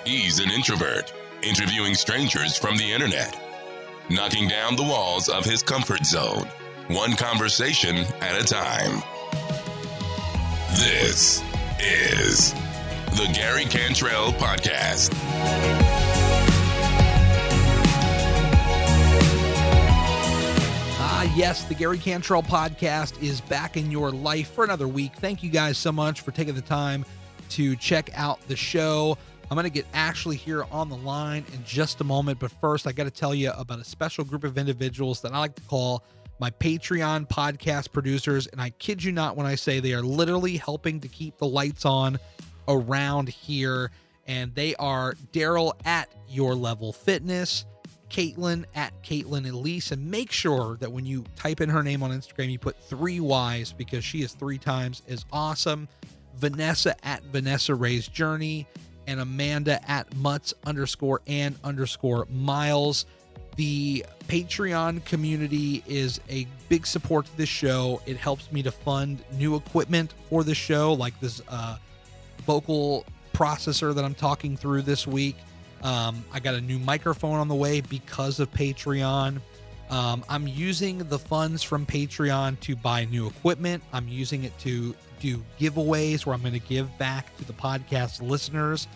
He's an introvert, interviewing strangers from the internet, knocking down the walls of his comfort zone, one conversation at a time. This is the Gary Cantrell Podcast. Yes, the Gary Cantrell Podcast is back in your life for another week. Thank you guys so much for taking the time to check out the show. I'm going to get Ashley here on the line in just a moment, but first I got to tell you about a special group of individuals that I like to call my Patreon podcast producers, and I kid you not when I say they are literally helping to keep the lights on around here, and they are Daryl at Your Level Fitness, Caitlin at Caitlin Elise, and make sure that when you type in her name on Instagram, you put 3 Y's because she is 3 times as awesome. Vanessa at Vanessa Ray's Journey, and Amanda at Mutts_and_Miles. The Patreon community is a big support to this show. It helps me to fund new equipment for the show, like this vocal processor that I'm talking through this week. I got a new microphone on the way because of Patreon. I'm using the funds from Patreon to buy new equipment. I'm using it to do giveaways where I'm going to give back to the podcast listeners,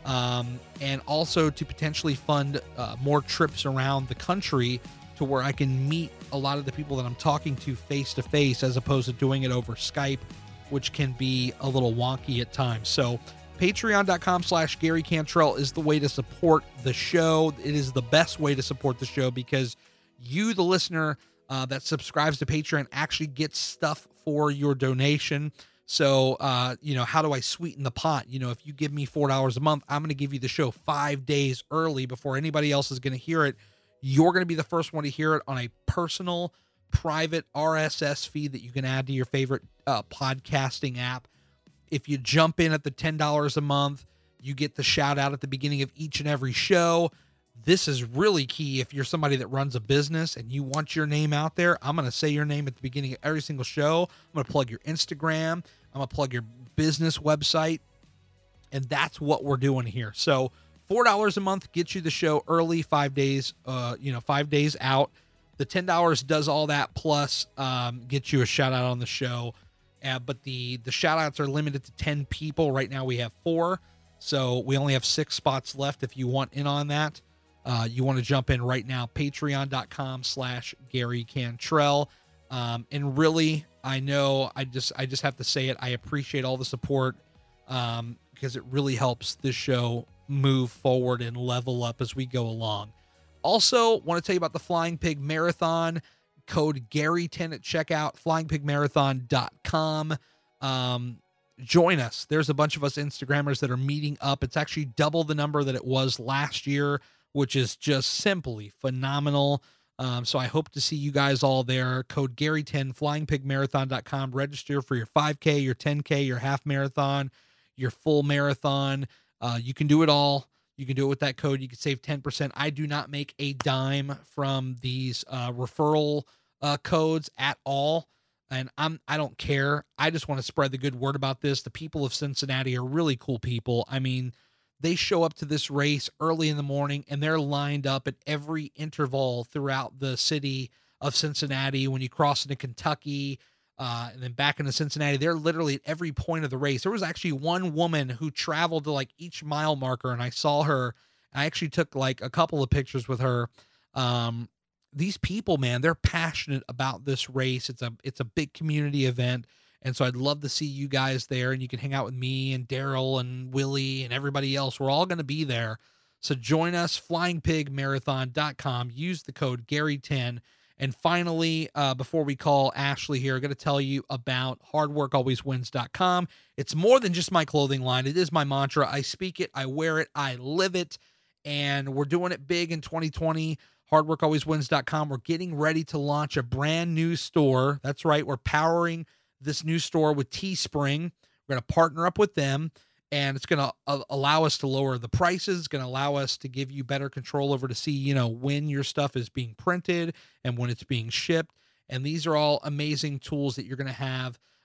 and also to potentially fund more trips around the country to where I can meet a lot of the people that I'm talking to face to face, as opposed to doing it over Skype, which can be a little wonky at times. So Patreon.com/Gary Cantrell is the way to support the show. It is the best way to support the show because you, the listener that subscribes to Patreon, actually gets stuff for your donation. So, how do I sweeten the pot? If you give me $4 a month, I'm going to give you the show 5 days early before anybody else is going to hear it. You're going to be the first one to hear it on a personal, private RSS feed that you can add to your favorite podcasting app. If you jump in at the $10 a month, you get the shout out at the beginning of each and every show. This is really key if you're somebody that runs a business and you want your name out there. I'm going to say your name at the beginning of every single show. I'm going to plug your Instagram. I'm going to plug your business website. And that's what we're doing here. So $4 a month gets you the show early, 5 days, 5 days out. The $10 does all that, plus gets you a shout out on the show. But the shout outs are limited to 10 people. Right now we have 4. So we only have 6 spots left. If you want in on that, you want to jump in right now, patreon.com/Gary Cantrell. And really, I know I just have to say it. I appreciate all the support because it really helps this show move forward and level up as we go along. Also, want to tell you about the Flying Pig Marathon. Code Gary10 at checkout, flyingpigmarathon.com. Join us. There's a bunch of us Instagrammers that are meeting up. It's actually double the number that it was last year, which is just simply phenomenal. So I hope to see you guys all there. Code Gary10, flyingpigmarathon.com. Register for your 5K, your 10K, your half marathon, your full marathon. You can do it all. You can do it with that code. You can save 10%. I do not make a dime from these referral codes at all. And I don't care. I just want to spread the good word about this. The people of Cincinnati are really cool people. I mean, they show up to this race early in the morning and they're lined up at every interval throughout the city of Cincinnati. When you cross into Kentucky, and then back into Cincinnati, they're literally at every point of the race. There was actually one woman who traveled to like each mile marker, and I saw her. I actually took like a couple of pictures with her. These people, man, they're passionate about this race. It's a big community event. And so I'd love to see you guys there, and you can hang out with me and Daryl and Willie and everybody else. We're all going to be there. So join us, flyingpigmarathon.com. Use the code Gary10. And finally, before we call Ashley here, I'm going to tell you about hardworkalwayswins.com. It's more than just my clothing line. It is my mantra. I speak it, I wear it, I live it. And we're doing it big in 2020. Hardworkalwayswins.com. We're getting ready to launch a brand new store. That's right. We're powering this new store with Teespring. We're going to partner up with them, and it's going to allow us to lower the prices. It's going to allow us to give you better control over to see, when your stuff is being printed and when it's being shipped. And these are all amazing tools that you're going to have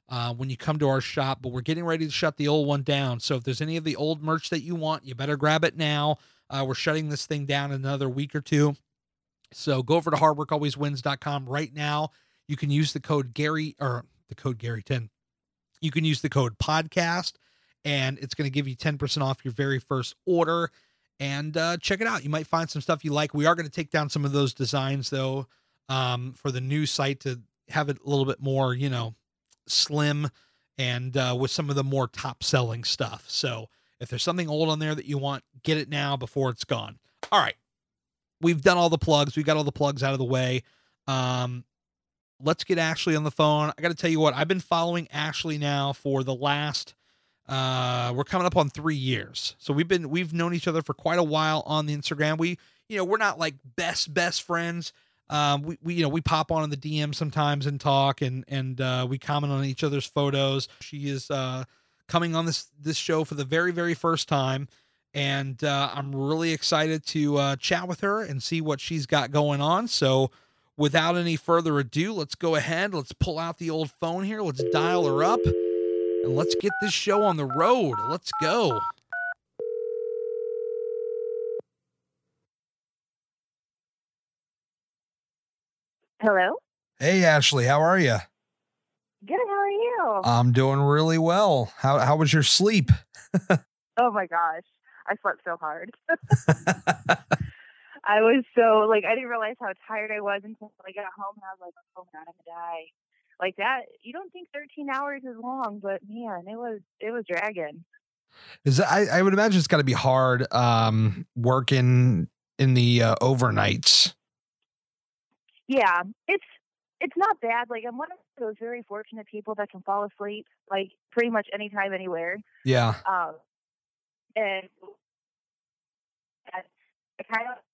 when you come to our shop, but we're getting ready to shut the old one down. So if there's any of the old merch that you want, you better grab it now. We're shutting this thing down in another week or two. So go over to hardworkalwayswins.com right now. You can use the code Gary, or the code Gary10. You can use the code podcast, and it's going to give you 10% off your very first order. And check it out. You might find some stuff you like. We are going to take down some of those designs, though, for the new site to have it a little bit more, slim and with some of the more top selling stuff. So if there's something old on there that you want, get it now before it's gone. All right. We've done all the plugs. We got all the plugs out of the way. Let's get Ashley on the phone. I got to tell you what, I've been following Ashley now for the last, we're coming up on 3 years. So we've known each other for quite a while on the Instagram. We're not like best friends. We pop on the DM sometimes and talk and we comment on each other's photos. She is, coming on this show for the very, very first time. And, I'm really excited to, chat with her and see what she's got going on. So without any further ado, let's go ahead. Let's pull out the old phone here. Let's dial her up and let's get this show on the road. Let's go. Hello? Hey, Ashley, how are you? Good, how are you? I'm doing really well. How was your sleep? Oh my gosh, I slept so hard. I was so, I didn't realize how tired I was until I got home, and I was like, oh God, I'm gonna die. Like that, you don't think 13 hours is long, but man, it was dragging. I would imagine it's got to be hard working in the overnights. Yeah, it's not bad. Like, I'm one of those very fortunate people that can fall asleep, like, pretty much anytime, anywhere. Yeah. And I kind of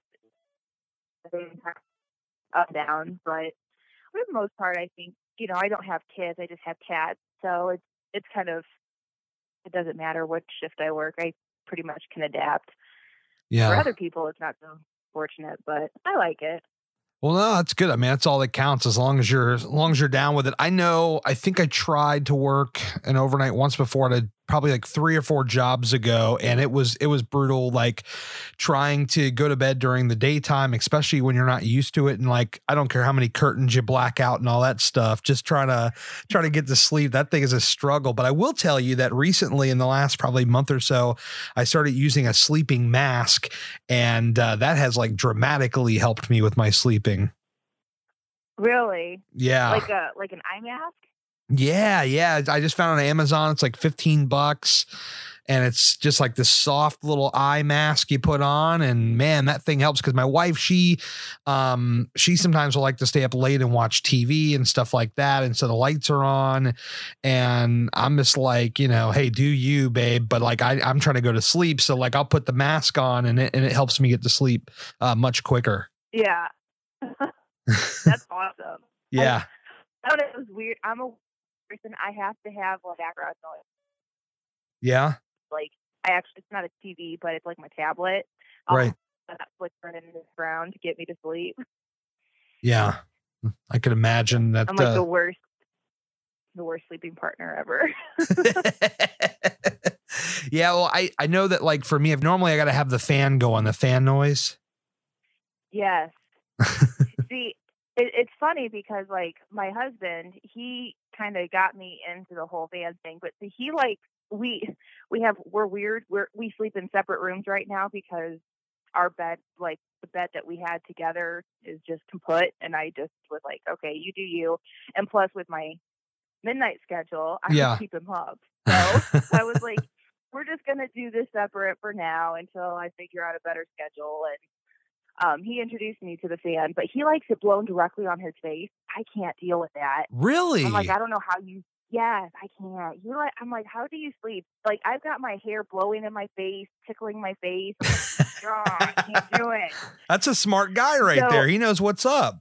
up and down, but for the most part, I think, I don't have kids. I just have cats. So it's kind of, it doesn't matter what shift I work. I pretty much can adapt. Yeah. For other people, it's not so fortunate, but I like it. Well, no, that's good. I mean, that's all that counts as long as you're down with it. I think I tried to work an overnight once before at probably like 3 or 4 jobs ago. And it was brutal, like trying to go to bed during the daytime, especially when you're not used to it. And like, I don't care how many curtains you black out and all that stuff, just trying to get to sleep. That thing is a struggle. But I will tell you that recently in the last probably month or so, I started using a sleeping mask, and that has like dramatically helped me with my sleeping. Really? Yeah. Like an eye mask? Yeah. I just found it on Amazon. It's like $15, and it's just like this soft little eye mask you put on, and man, that thing helps. Cause my wife, she sometimes will like to stay up late and watch TV and stuff like that. And so the lights are on, and I'm just like, hey, do you, babe? But like, I'm trying to go to sleep. So like, I'll put the mask on, and it helps me get to sleep much quicker. Yeah. That's awesome. Yeah. I thought it was weird. I'm a person. I have to have background noise. Yeah. Like, it's not a TV, but it's like my tablet. Right. Netflix running in the background to get me to sleep. Yeah. I could imagine that. I'm like the worst sleeping partner ever. Yeah. Well, I know that like for me, if normally I got to have the fan go on, the fan noise. Yes. See, it's funny because like my husband, he kind of got me into the whole van thing, but see, he like, we're weird. We sleep in separate rooms right now because our bed, like the bed that we had together, is just kaput. And I just was like, okay, you do you. And plus with my midnight schedule, I have to keep him up. So I was like, we're just going to do this separate for now until I figure out a better schedule. And he introduced me to the fan, but he likes it blown directly on his face. I can't deal with that. Really? I'm like, I don't know how you. Yes, I can't. I'm like, how do you sleep? Like, I've got my hair blowing in my face, tickling my face. I'm like, oh, I can't do it. That's a smart guy right there. He knows what's up.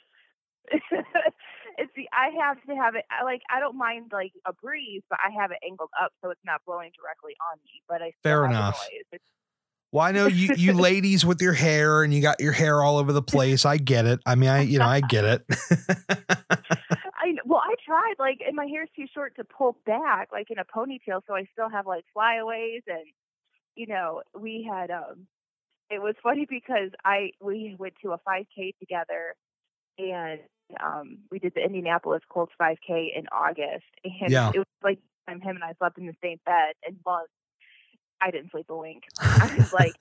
I have to have it. I don't mind like a breeze, but I have it angled up so it's not blowing directly on me. But I fair enough. Well, I know you ladies with your hair, and you got your hair all over the place. I get it. I mean, I get it. I tried, like, and my hair's too short to pull back, like, in a ponytail, so I still have, like, flyaways, and, we had, it was funny because we went to a 5K together, and, we did the Indianapolis Colts 5K in August, and Yeah. it was like him and I slept in the same bed in months. I didn't sleep a wink. I was like,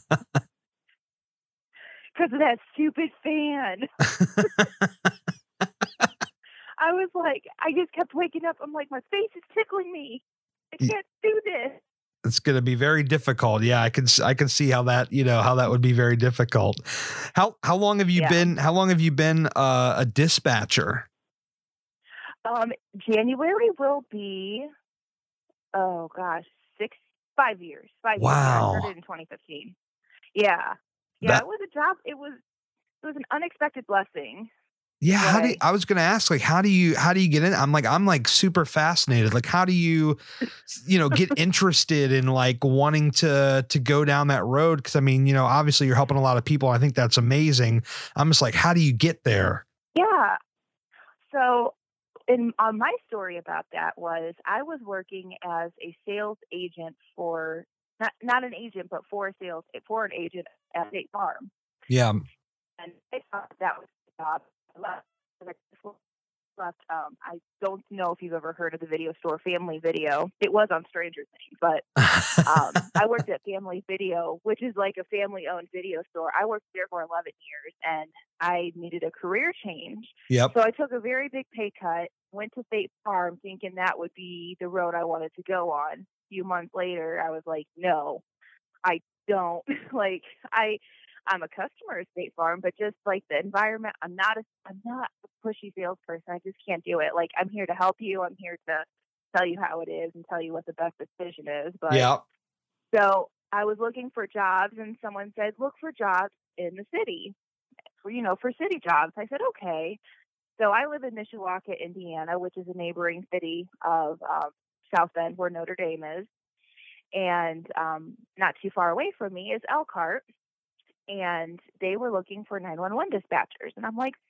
because of that stupid fan. I was like, I just kept waking up. I'm like, my face is tickling me. I can't do this. It's going to be very difficult. Yeah, I can see how that, how that would be very difficult. How long have you been a dispatcher? January will be, oh gosh, 5 years. 5 years. Wow. I started in 2015. Yeah. Yeah, it was a job. It was an unexpected blessing. Yeah. I was going to ask, like, how do you get in? I'm like super fascinated. Like, how do you, get interested in like wanting to go down that road? Cause I mean, obviously you're helping a lot of people. I think that's amazing. I'm just like, how do you get there? Yeah. So on my story about that was I was working as a sales agent for, not an agent, but for an agent at State Farm. Yeah. And I thought that was the job. Left. I don't know if you've ever heard of the video store Family Video. It was on Stranger Things, but I worked at Family Video, which is like a family-owned video store. I worked there for 11 years, and I needed a career change. Yep. So I took a very big pay cut, went to State Farm thinking that would be the road I wanted to go on. A few months later, I was like, no, I don't. I'm a customer at State Farm, but just like the environment, I'm not a pushy salesperson. I just can't do it. Like, I'm here to help you. I'm here to tell you how it is and tell you what the best decision is. But yeah. So I was looking for jobs, and someone said, look for jobs in the city, for city jobs. I said, okay. So I live in Mishawaka, Indiana, which is a neighboring city of South Bend, where Notre Dame is. And not too far away from me is Elkhart. And they were looking for 911 dispatchers. And I'm like,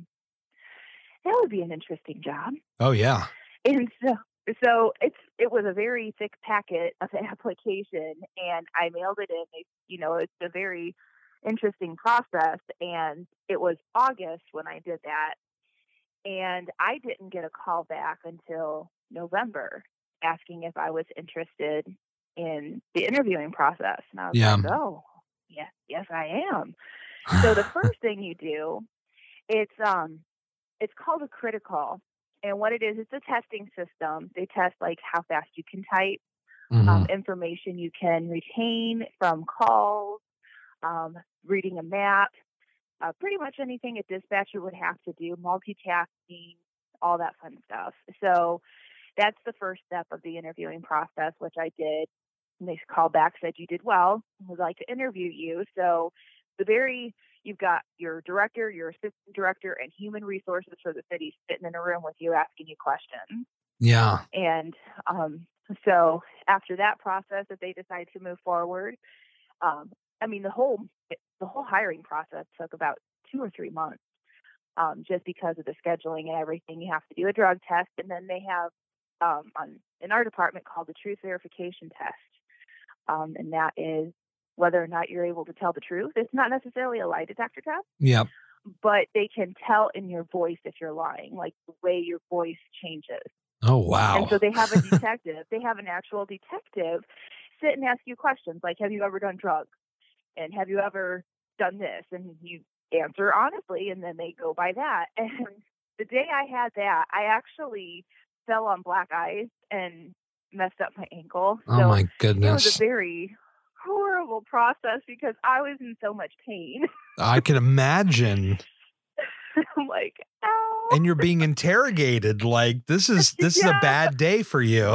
that would be an interesting job. Oh, yeah. And so it was a very thick packet of application, and I mailed it in. It's a very interesting process. And it was August when I did that. And I didn't get a call back until November asking if I was interested in the interviewing process. And I was like, oh, yeah, yes, I am. So the first thing you do, it's called a critical. And what it is, it's a testing system. They test like how fast you can type, information you can retain from calls, reading a map, pretty much anything a dispatcher would have to do, multitasking, all that fun stuff. So that's the first step of the interviewing process, which I did. And they called back, said you did well, would like to interview you. So you've got your director, your assistant director, and human resources for the city sitting in a room with you asking you questions. Yeah. And so after that process, if they decide to move forward, the whole hiring process took about 2 or 3 months, just because of the scheduling and everything. You have to do a drug test, and then they have in our department called the truth verification test. And that is whether or not you're able to tell the truth. It's not necessarily a lie detector test. Yep. But they can tell in your voice if you're lying, like the way your voice changes. Oh, wow. And so they have a detective. They have an actual detective sit and ask you questions like, have you ever done drugs? And have you ever done this? And you answer honestly, and then they go by that. And the day I had that, I actually fell on black ice and messed up my ankle. Oh, so my goodness. It was a very horrible process because I was in so much pain. I can imagine. I'm like, ow. And you're being interrogated. Like, this is a bad day for you.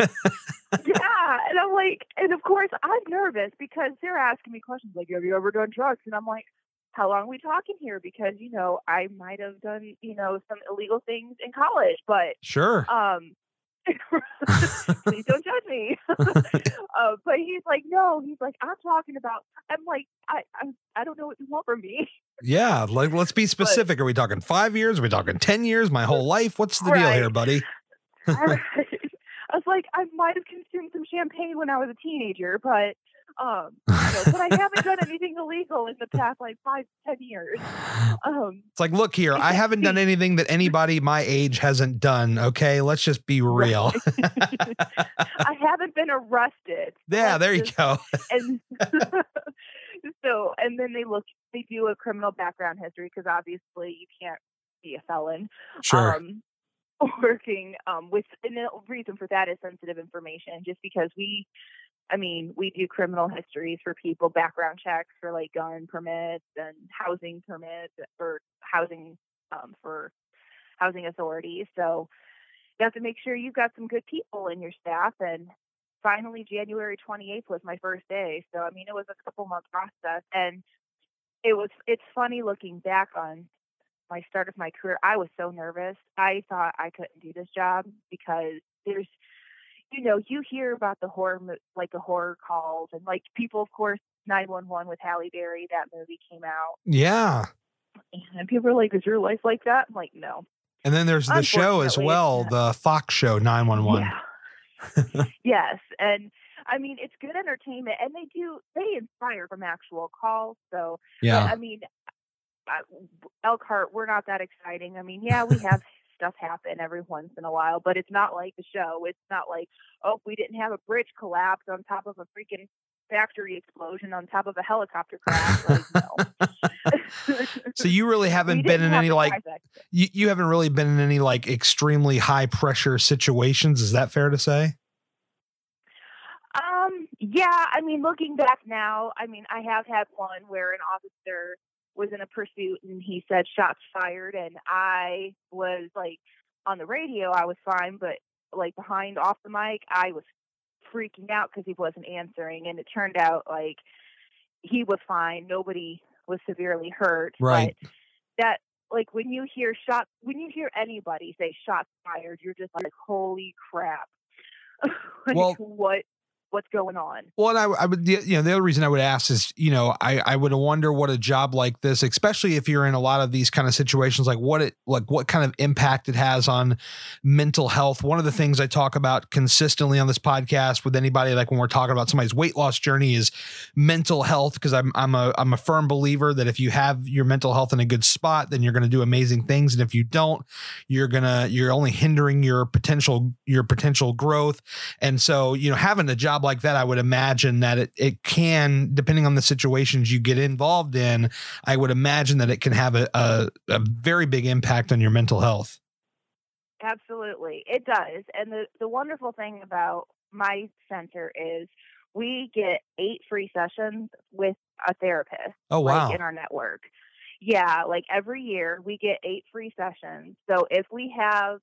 Yeah. And I'm like, and of course I'm nervous because they're asking me questions like, have you ever done drugs? And I'm like, how long are we talking here? Because, I might have done, some illegal things in college, but sure. Please don't judge me. But he's like, no, he's like, I'm talking about, I'm like, I don't know what you want from me. Yeah, like let's be specific. Are we talking 5 years? Are we talking 10 years? My whole life? What's the deal here, buddy? I was like, I might have consumed some champagne when I was a teenager, but but I haven't done anything illegal in the past like 5-10 years. It's like, look here, I haven't done anything that anybody my age hasn't done. Okay, let's just be real. I haven't been arrested. Yeah, there you go. And and then they do a criminal background history because obviously you can't be a felon. Sure. Working with, and the reason for that is sensitive information, just because we do criminal histories for people, background checks for like gun permits and housing permits for housing for housing authorities. So you have to make sure you've got some good people in your staff. And finally, January 28th was my first day. So, it was a couple month process, and it's funny looking back on my start of my career. I was so nervous. I thought I couldn't do this job because there's, you hear about the horror calls, and like people, of course, 911 with Halle Berry, that movie came out. Yeah. And people are like, is your life like that? I'm like, no. And then there's the show as well, the Fox show 911. Yeah. Yes. And it's good entertainment, and they inspire from actual calls. So, yeah. Elkhart, we're not that exciting. Yeah, we have stuff happen every once in a while, but it's not like the show. It's not like, oh, we didn't have a bridge collapse on top of a freaking factory explosion on top of a helicopter crash. Like, no. So you really haven't been in any you haven't really been in any like extremely high pressure situations. Is that fair to say? Yeah. Looking back now, I have had one where an officer was in a pursuit and he said shots fired, and I was like, on the radio I was fine, but like behind off the mic I was freaking out because he wasn't answering, and it turned out like he was fine, nobody was severely hurt. Right. But that, like, when you hear anybody say shots fired, you're just like, holy crap. Like, well, what's going on? Well, and I would, the other reason I would ask is, I would wonder what a job like this, especially if you're in a lot of these kind of situations, like what kind of impact it has on mental health. One of the things I talk about consistently on this podcast with anybody, like when we're talking about somebody's weight loss journey, is mental health. Because I'm a firm believer that if you have your mental health in a good spot, then you're going to do amazing things. And if you don't, you're only hindering your potential growth. And so, having a job like that, I would imagine that it can, depending on the situations you get involved in, I would imagine that it can have a very big impact on your mental health. Absolutely. It does. And the wonderful thing about my center is we get 8 free sessions with a therapist. Oh, wow. Like, in our network. Yeah. Like every year we get 8 free sessions. So if we have,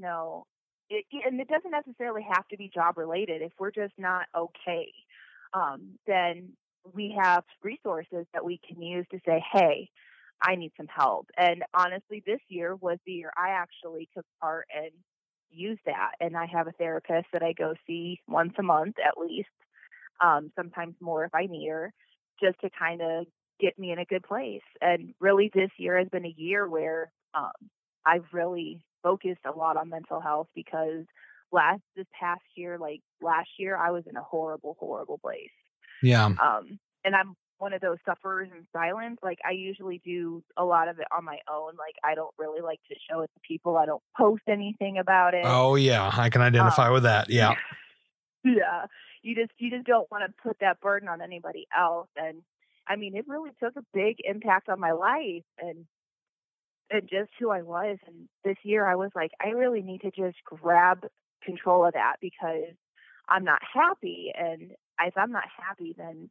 and it doesn't necessarily have to be job related. If we're just not okay, then we have resources that we can use to say, hey, I need some help. And honestly, this year was the year I actually took part and used that. And I have a therapist that I go see once a month at least, sometimes more if I need her, just to kind of get me in a good place. And really, this year has been a year where I've really focused a lot on mental health, because this past year, like last year, I was in a horrible, horrible place. Yeah. And I'm one of those sufferers in silence. Like, I usually do a lot of it on my own. Like, I don't really like to show it to people. I don't post anything about it. Oh yeah. I can identify with that. Yeah. Yeah. You just don't want to put that burden on anybody else. And it really took a big impact on my life and just who I was. And this year I was like, I really need to just grab control of that, because I'm not happy. And if I'm not happy, then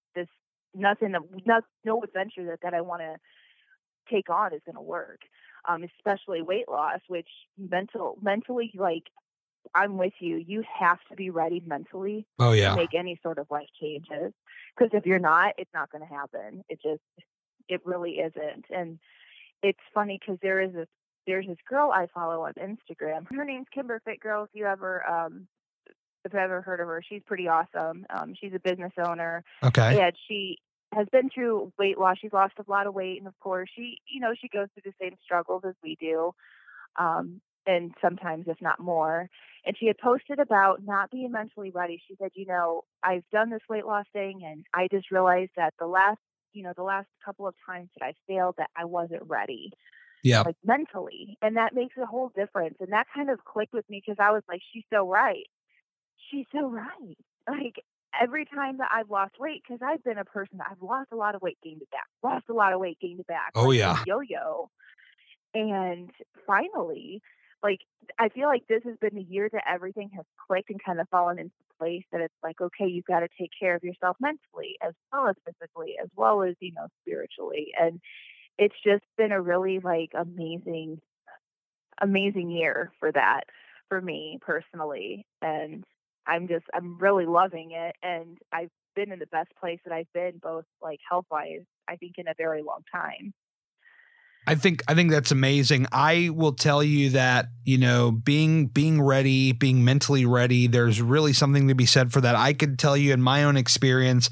no adventure that I want to take on is going to work. Especially weight loss, which mentally, like, I'm with you. You have to be ready mentally to make any sort of life changes. Because if you're not, it's not going to happen. It really isn't. And it's funny because there is there's this girl I follow on Instagram. Her name's Kimber Fit Girl. If you ever heard of her, she's pretty awesome. She's a business owner. Okay. And she has been through weight loss. She's lost a lot of weight. And of course, she goes through the same struggles as we do. And sometimes, if not more. And she had posted about not being mentally ready. She said, I've done this weight loss thing, and I just realized that the last couple of times that I failed, that I wasn't ready. Yeah. Like mentally. And that makes a whole difference. And that kind of clicked with me because I was like, she's so right. She's so right. Like every time that I've lost weight, because I've been a person that I've lost a lot of weight, gained it back, lost a lot of weight, gained it back. Oh, like yeah. a yo-yo. And finally, like, I feel like this has been the year that everything has clicked and kind of fallen into place, that it's like, okay, you've got to take care of yourself mentally as well as physically, as well as, spiritually. And it's just been a really like amazing year for that, for me personally. And I'm really loving it. And I've been in the best place that I've been, both like health wise, I think, in a very long time. I think that's amazing. I will tell you that, being ready, being mentally ready, there's really something to be said for that. I could tell you in my own experience,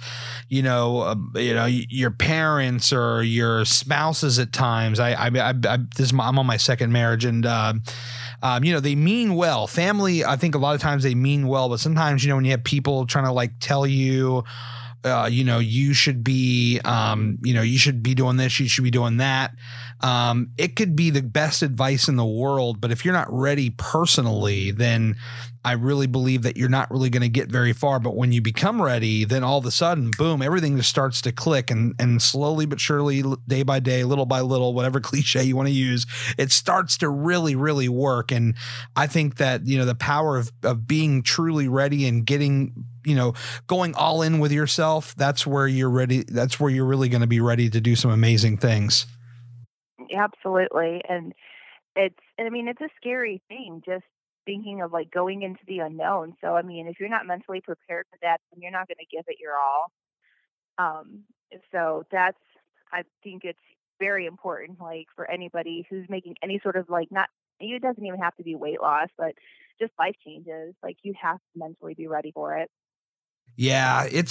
your parents or your spouses at times, I'm on my second marriage, and, they mean well. Family, I think a lot of times they mean well, but sometimes, when you have people trying to like tell you, you should be, you should be doing this, you should be doing that. It could be the best advice in the world, but if you're not ready personally, then I really believe that you're not really going to get very far. But when you become ready, then all of a sudden, boom, everything just starts to click, and slowly but surely, day by day, little by little, whatever cliche you want to use, it starts to really, really work. And I think that, the power of being truly ready and getting, going all in with yourself, that's where you're ready. That's where you're really going to be ready to do some amazing things. Absolutely. And it's a scary thing, just thinking of like going into the unknown. So, if you're not mentally prepared for that, then you're not going to give it your all. So I think it's very important, like for anybody who's making any sort of like, it doesn't even have to be weight loss, but just life changes. Like you have to mentally be ready for it. Yeah, it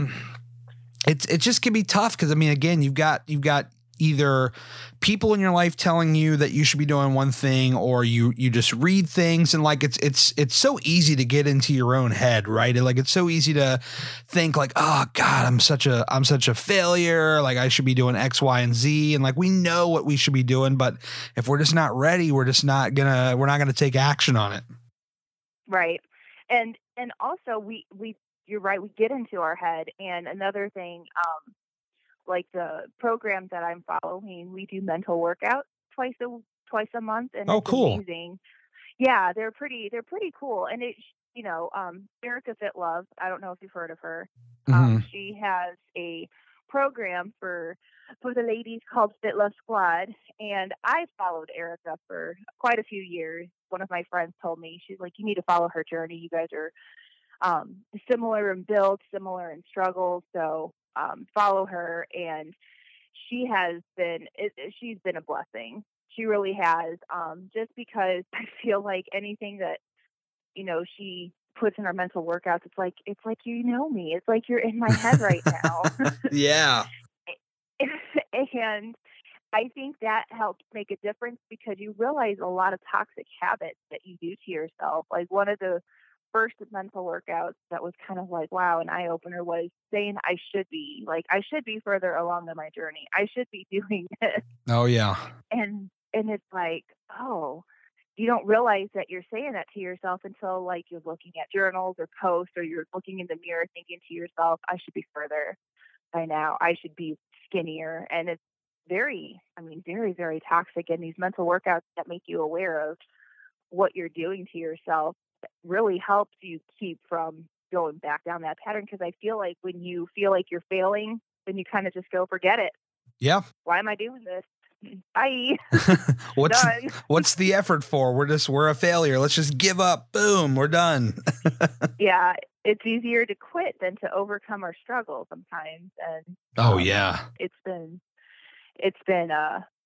just can be tough because again, you've got either people in your life telling you that you should be doing one thing, or you just read things, and like it's so easy to get into your own head, right? And like it's so easy to think like, oh God, I'm such a failure. Like I should be doing X, Y, and Z, and like we know what we should be doing, but if we're just not ready, we're not gonna take action on it. Right, and also we you're right, we get into our head. And another thing, like the program that I'm following, we do mental workouts twice a month, and it's cool. amazing. Yeah, they're pretty cool. And it's Erica Fitlove, I don't know if you've heard of her. Mm-hmm. She has a program for the ladies called Fit Love Squad, and I followed Erica for quite a few years. One of my friends told me, she's like, you need to follow her journey. You guys are similar in build, similar in struggle, so follow her. And she's been a blessing. She really has, just because I feel like anything that she puts in our mental workouts, it's like me, it's like you're in my head right now. Yeah. And I think that helps make a difference, because you realize a lot of toxic habits that you do to yourself. Like one of the first mental workouts that was kind of like, wow, an eye opener, was saying I should be further along in my journey. I should be doing this. Oh yeah. And it's like, oh, you don't realize that you're saying that to yourself until like you're looking at journals or posts, or you're looking in the mirror thinking to yourself, I should be further by now. I should be skinnier. And it's very, very, very toxic. And these mental workouts that make you aware of what you're doing to yourself really helps you keep from going back down that pattern. Because I feel like when you feel like you're failing, then you kind of just go, forget it. Yeah. Why am I doing this? Bye. What's the effort for? We're a failure. Let's just give up. Boom. We're done. Yeah. It's easier to quit than to overcome our struggle sometimes. And oh yeah, it's been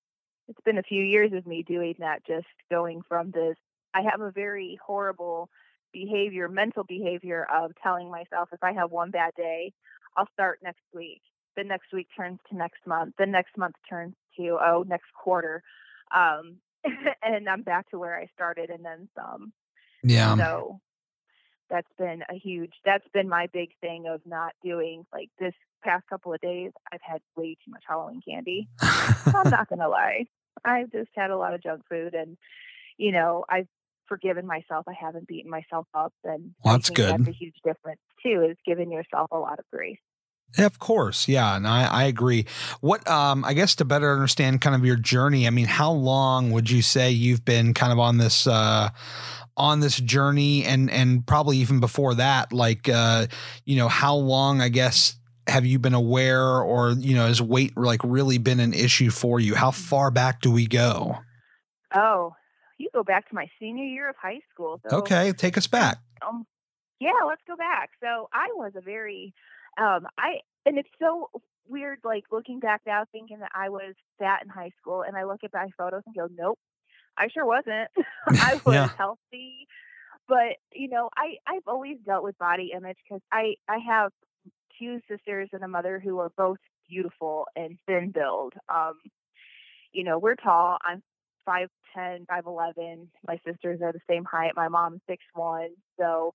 it's been a few years of me doing that, just going from this. I have a very horrible mental behavior of telling myself if I have one bad day, I'll start next week. The next week turns to next month. The next month turns to, next quarter. And I'm back to where I started and then some. Yeah. So that's been my big thing of not doing, like, this past couple of days. I've had way too much Halloween candy. I'm not going to lie. I've just had a lot of junk food, and, I've forgiven myself. I haven't beaten myself up. And Well, I that's think good. that's a huge difference too, is giving yourself a lot of grace. Yeah, of course. Yeah. And I agree. What, I guess to better understand kind of your journey, I mean, how long would you say you've been kind of on this journey, and probably even before that, like, how long, I guess, have you been aware, or, has weight like really been an issue for you? How far back do we go? Oh, you go back to my senior year of high school. So, okay. Take us back. Yeah, let's go back. So I was a very, and it's so weird, like, looking back now, thinking that I was fat in high school, and I look at my photos and go, nope, I sure wasn't. I was healthy, but I've always dealt with body image because I have two sisters and a mother who are both beautiful and thin build. We're tall. I'm 5'10", 5'11". My sisters are the same height. My mom's 6'1". So,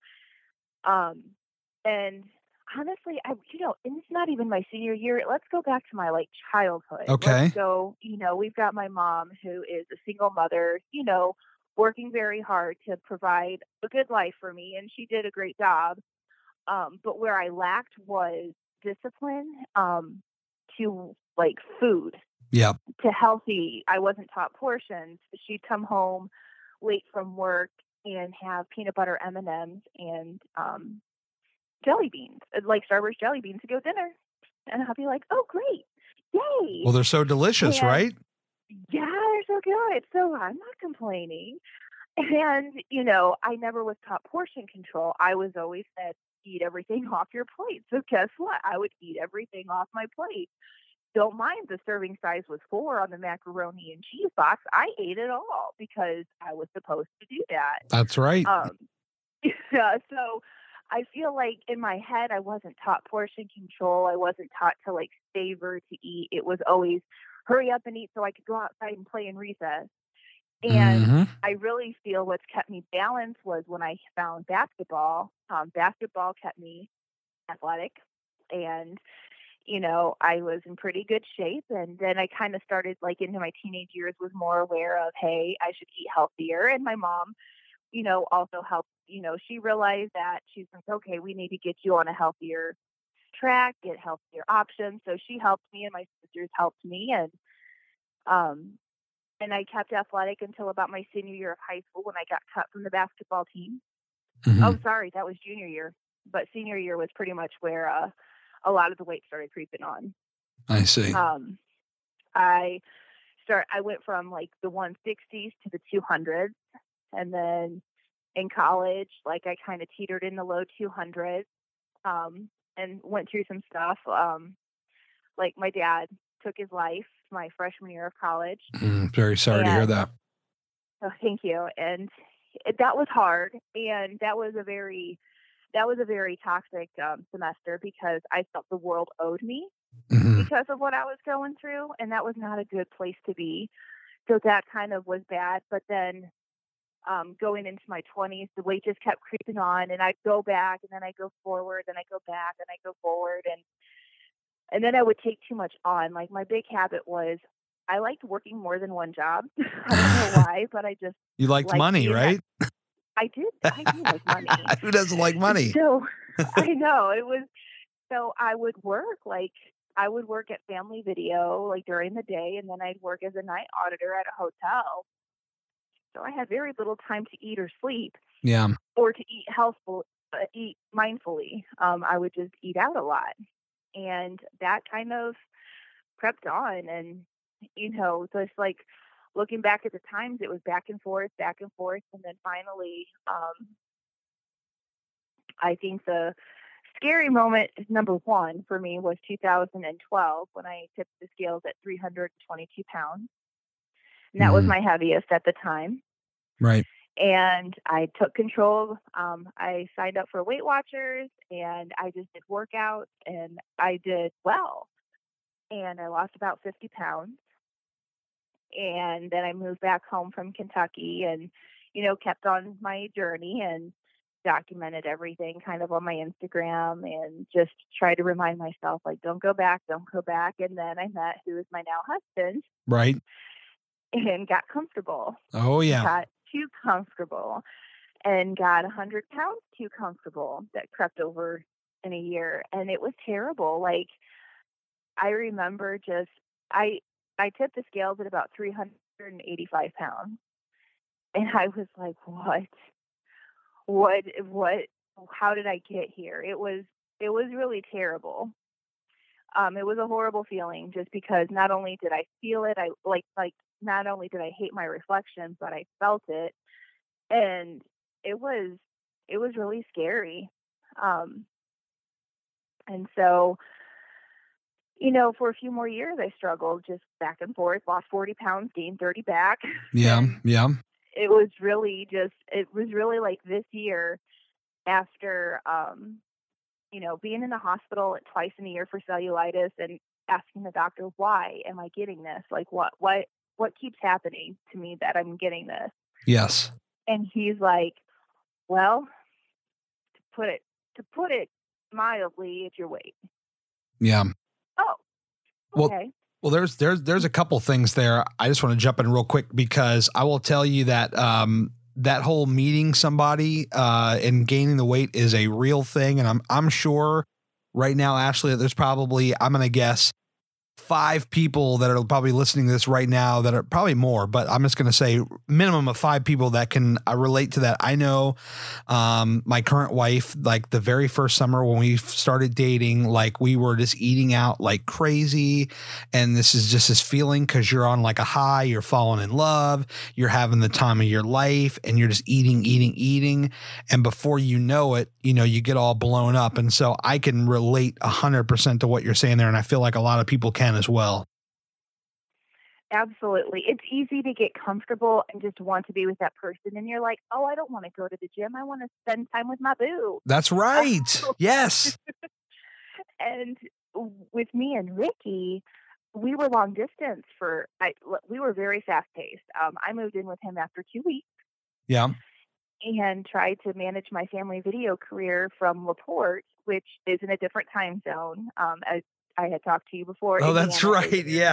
and honestly, and it's not even my senior year. Let's go back to my, like, childhood. Okay. Let's go, we've got my mom, who is a single mother, working very hard to provide a good life for me. And she did a great job. But where I lacked was discipline, to, like, food. Yeah. To healthy. I wasn't taught portions. She'd come home late from work and have peanut butter M&Ms and jelly beans, like Starburst jelly beans, to go dinner. And I'll be like, oh, great. Yay. Well, they're so delicious, right? Yeah, they're so good. So I'm not complaining. And, I never was taught portion control. I was always said, eat everything off your plate. So guess what? I would eat everything off my plate. Don't mind the serving size was 4 on the macaroni and cheese box. I ate it all because I was supposed to do that. That's right. Yeah, so I feel like in my head, I wasn't taught portion control. I wasn't taught to, like, savor to eat. It was always hurry up and eat so I could go outside and play in recess. And I really feel what's kept me balanced was when I found basketball. Basketball kept me athletic, and I was in pretty good shape. And then I kind of started, like, into my teenage years, was more aware of, hey, I should eat healthier. And my mom, also helped. She realized that she's like, okay, we need to get you on a healthier track, get healthier options. So she helped me, and my sisters helped me. And I kept athletic until about my senior year of high school, when I got cut from the basketball team. Oh, sorry, that was junior year. But senior year was pretty much where a lot of the weight started creeping on. I see. I went from, like, the 160s to the 200s, and then in college, like, I kind of teetered in the low 200s, and went through some stuff. Like, my dad took his life my freshman year of college. Very sorry to hear that. Oh, thank you. And that was hard, and that was a very toxic semester, because I felt the world owed me because of what I was going through, and that was not a good place to be. So that kind of was bad. But then going into my 20s, the weight just kept creeping on, and I'd go back, and then I go forward, then I go back, and I go forward, and then I would take too much on. Like, my big habit was, I liked working more than one job. I don't know why, but I just you liked money, right? I do like money. Who doesn't like money? So I know it was. So I would work at Family Video, like, during the day, and then I'd work as a night auditor at a hotel. So I had very little time to eat or sleep. Yeah. Or to eat eat mindfully. I would just eat out a lot, and that kind of crept on. And just, like, looking back at the times, it was back and forth, and then finally, I think the scary moment, number one for me, was 2012, when I tipped the scales at 322 pounds. And that was my heaviest at the time. Right. And I took control. I signed up for Weight Watchers, and I just did workouts, and I did well. And I lost about 50 pounds. And then I moved back home from Kentucky and, kept on my journey and documented everything kind of on my Instagram and just tried to remind myself, like, don't go back. And then I met who is my now husband. Right. And got comfortable. Oh, yeah. Got too comfortable and got 100 pounds too comfortable. That crept over in a year. And it was terrible. Like, I remember I tipped the scales at about 385 pounds. And I was like, what, how did I get here? It was really terrible. It was a horrible feeling just because not only did I feel it, not only did I hate my reflection, but I felt it. And it was really scary. And so, for a few more years, I struggled just back and forth, lost 40 pounds, gained 30 back. Yeah. Yeah. It was really like this year after, being in the hospital twice in a year for cellulitis and asking the doctor, why am I getting this? Like, what keeps happening to me that I'm getting this? Yes. And he's like, well, to put it mildly, it's your weight. Yeah. Oh, okay. Well, there's a couple things there. I just want to jump in real quick because I will tell you that that whole meeting somebody and gaining the weight is a real thing, and I'm sure right now, Ashley, that there's probably, I'm gonna guess, 5 people that are probably listening to this right now that are probably more, but I'm just going to say minimum of 5 people that can relate to that. I know my current wife, like the very first summer when we started dating, like we were just eating out like crazy. And this is just this feeling because you're on like a high, you're falling in love, you're having the time of your life and you're just eating. And before you know it, you get all blown up. And so I can relate 100% to what you're saying there. And I feel like a lot of people can as well. Absolutely. It's easy to get comfortable and just want to be with that person. And you're like, oh, I don't want to go to the gym. I want to spend time with my boo. That's right. Yes. And with me and Ricky, we were long distance we were very fast paced. I moved in with him after 2 weeks. Yeah. And tried to manage my family video career from LaPorte, which is in a different time zone. As I had talked to you before. Oh, that's right. Yeah.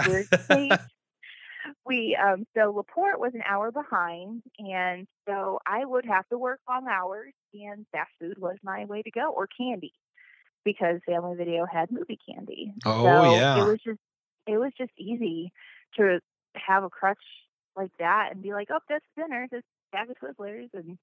So LaPorte was an hour behind. And so I would have to work long hours, and fast food was my way to go, or candy, because Family Video had movie candy. Oh, so yeah. It was just easy to have a crutch like that and be like, oh, that's dinner, just bag of Twizzlers. And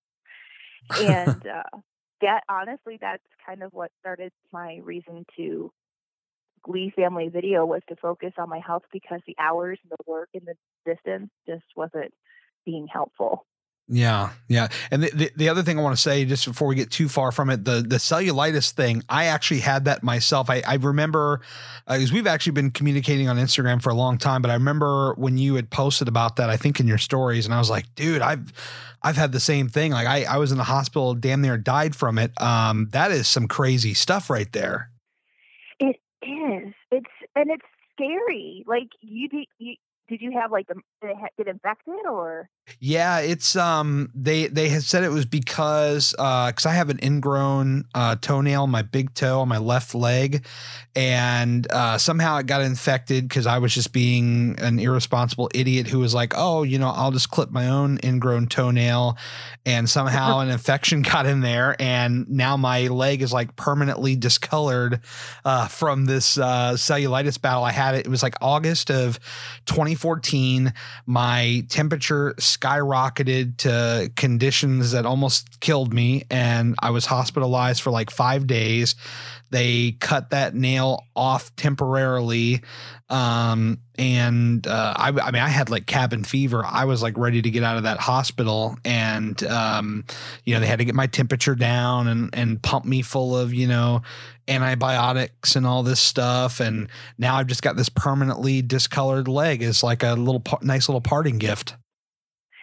that, honestly, that's kind of what started my reason to leave Family Video, was to focus on my health, because the hours and the work and the distance just wasn't being helpful. Yeah. Yeah. And the other thing I want to say, just before we get too far from it, the cellulitis thing, I actually had that myself. I remember, because we've actually been communicating on Instagram for a long time, but I remember when you had posted about that, I think in your stories, and I was like, dude, I've had the same thing. Like I was in the hospital, damn near died from it. That is some crazy stuff right there. It is. It's scary. Like did you have like did it get infected or? Yeah, it's they had said it was because I have an ingrown toenail, my big toe on my left leg, and somehow it got infected because I was just being an irresponsible idiot who was like, oh, I'll just clip my own ingrown toenail, and somehow an infection got in there, and now my leg is like permanently discolored from this cellulitis battle I had. It was like August of 2014. My temperature skyrocketed to conditions that almost killed me, and I was hospitalized for like 5 days. They cut that nail off temporarily. I had like cabin fever. I was like ready to get out of that hospital, and they had to get my temperature down and pump me full of antibiotics and all this stuff. And now I've just got this permanently discolored leg as like a nice little parting gift.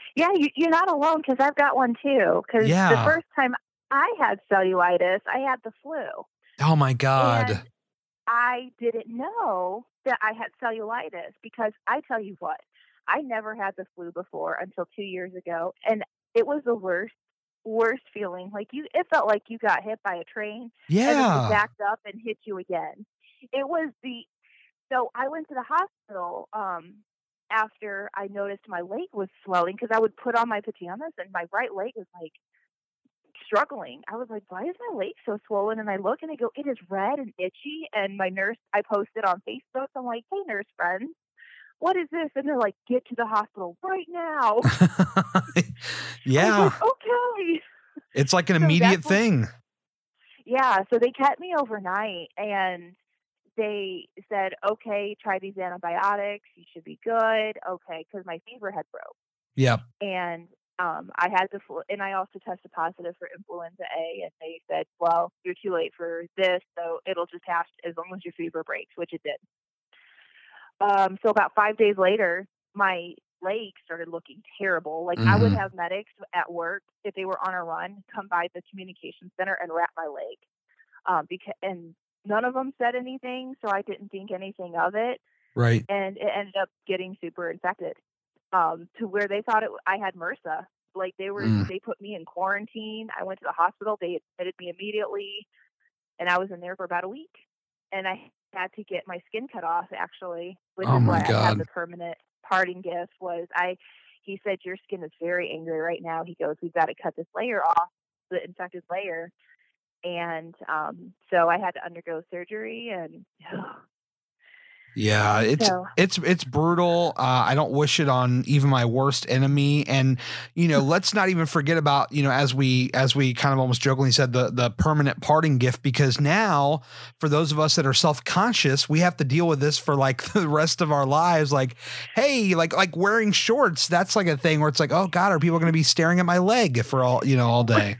Yeah, you're not alone because I've got one too. Because Yeah. the first time I had cellulitis, I had the flu. Oh my God. And I didn't know that I had cellulitis because I tell you what, I never had the flu before until 2 years ago. And it was the worst feeling. Like it felt like you got hit by a train. And then Yeah. it backed up and hit you again. So I went to the hospital after I noticed my leg was swelling because I would put on my pajamas and my right leg was like struggling. I was like, why is my leg so swollen? And I look and I go, it is red and itchy. And my nurse, I posted on Facebook. I'm like, hey, nurse friends, what is this? And they're like, get to the hospital right now. Yeah. Like, okay. It's like an So immediate that's thing. Yeah. So they kept me overnight and they said, okay, try these antibiotics. You should be good. Okay. Because my fever had broke. Yep. And I had the flu, and I also tested positive for influenza A. And they said, well, you're too late for this. So it'll just pass as long as your fever breaks, which it did. So about 5 days later, my leg started looking terrible. Like I would have medics at work, if they were on a run, come by the communication center and wrap my leg. And none of them said anything, so I didn't think anything of it. Right. And it ended up getting super infected to where they thought I had MRSA. Like they put me in quarantine. I went to the hospital. They admitted me immediately, and I was in there for about a week. And I had to get my skin cut off, actually, which is why I had the permanent parting gift. He said, your skin is very angry right now. He goes, we've got to cut this layer off, the infected layer. And so I had to undergo surgery, and yeah, it's brutal. I don't wish it on even my worst enemy. And let's not even forget about as we kind of almost jokingly said the permanent parting gift, because now for those of us that are self-conscious, we have to deal with this for like the rest of our lives. Like, hey, like wearing shorts, that's like a thing where it's like, oh God, are people going to be staring at my leg for all day?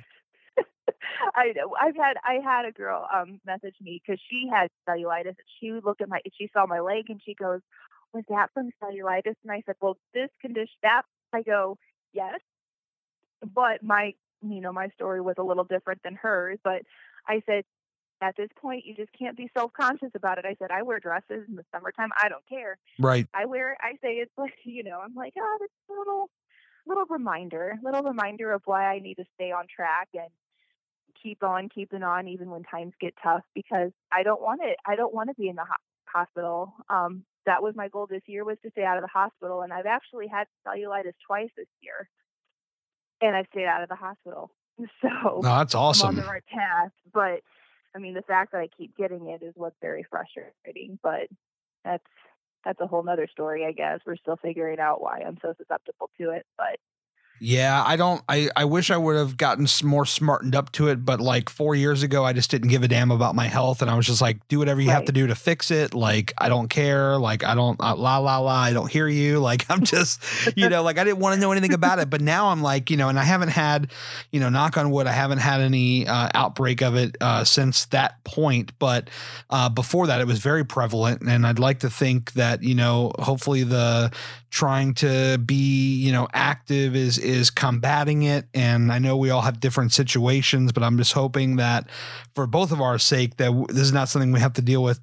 I know. I had a girl message me because she had cellulitis. She looked at she saw my leg and she goes, was that from cellulitis? And I said, well, this condition, I go, yes. But my story was a little different than hers. But I said, at this point, you just can't be self-conscious about it. I said, I wear dresses in the summertime. I don't care. Right. I say it's like, I'm like, oh, it's a little reminder of why I need to stay on track and keep on keeping on even when times get tough, because I don't want to be in the hospital. That was my goal this year, was to stay out of the hospital. And I've actually had cellulitis twice this year and I've stayed out of the hospital. So that's awesome. I'm on the right path. But I mean, the fact that I keep getting it is what's very frustrating, but that's a whole nother story, I guess. We're still figuring out why I'm so susceptible to it, but yeah, I wish I would have gotten more smartened up to it, but like 4 years ago, I just didn't give a damn about my health. And I was just like, do whatever you have to do to fix it. Like, I don't care. Like, I don't, I don't hear you. Like, I'm just, like I didn't want to know anything about it. But now I'm like, and I haven't had, knock on wood, I haven't had any outbreak of it since that point. But before that, it was very prevalent. And I'd like to think that, hopefully the trying to be, active is combating it. And I know we all have different situations, but I'm just hoping that for both of our sake, that this is not something we have to deal with,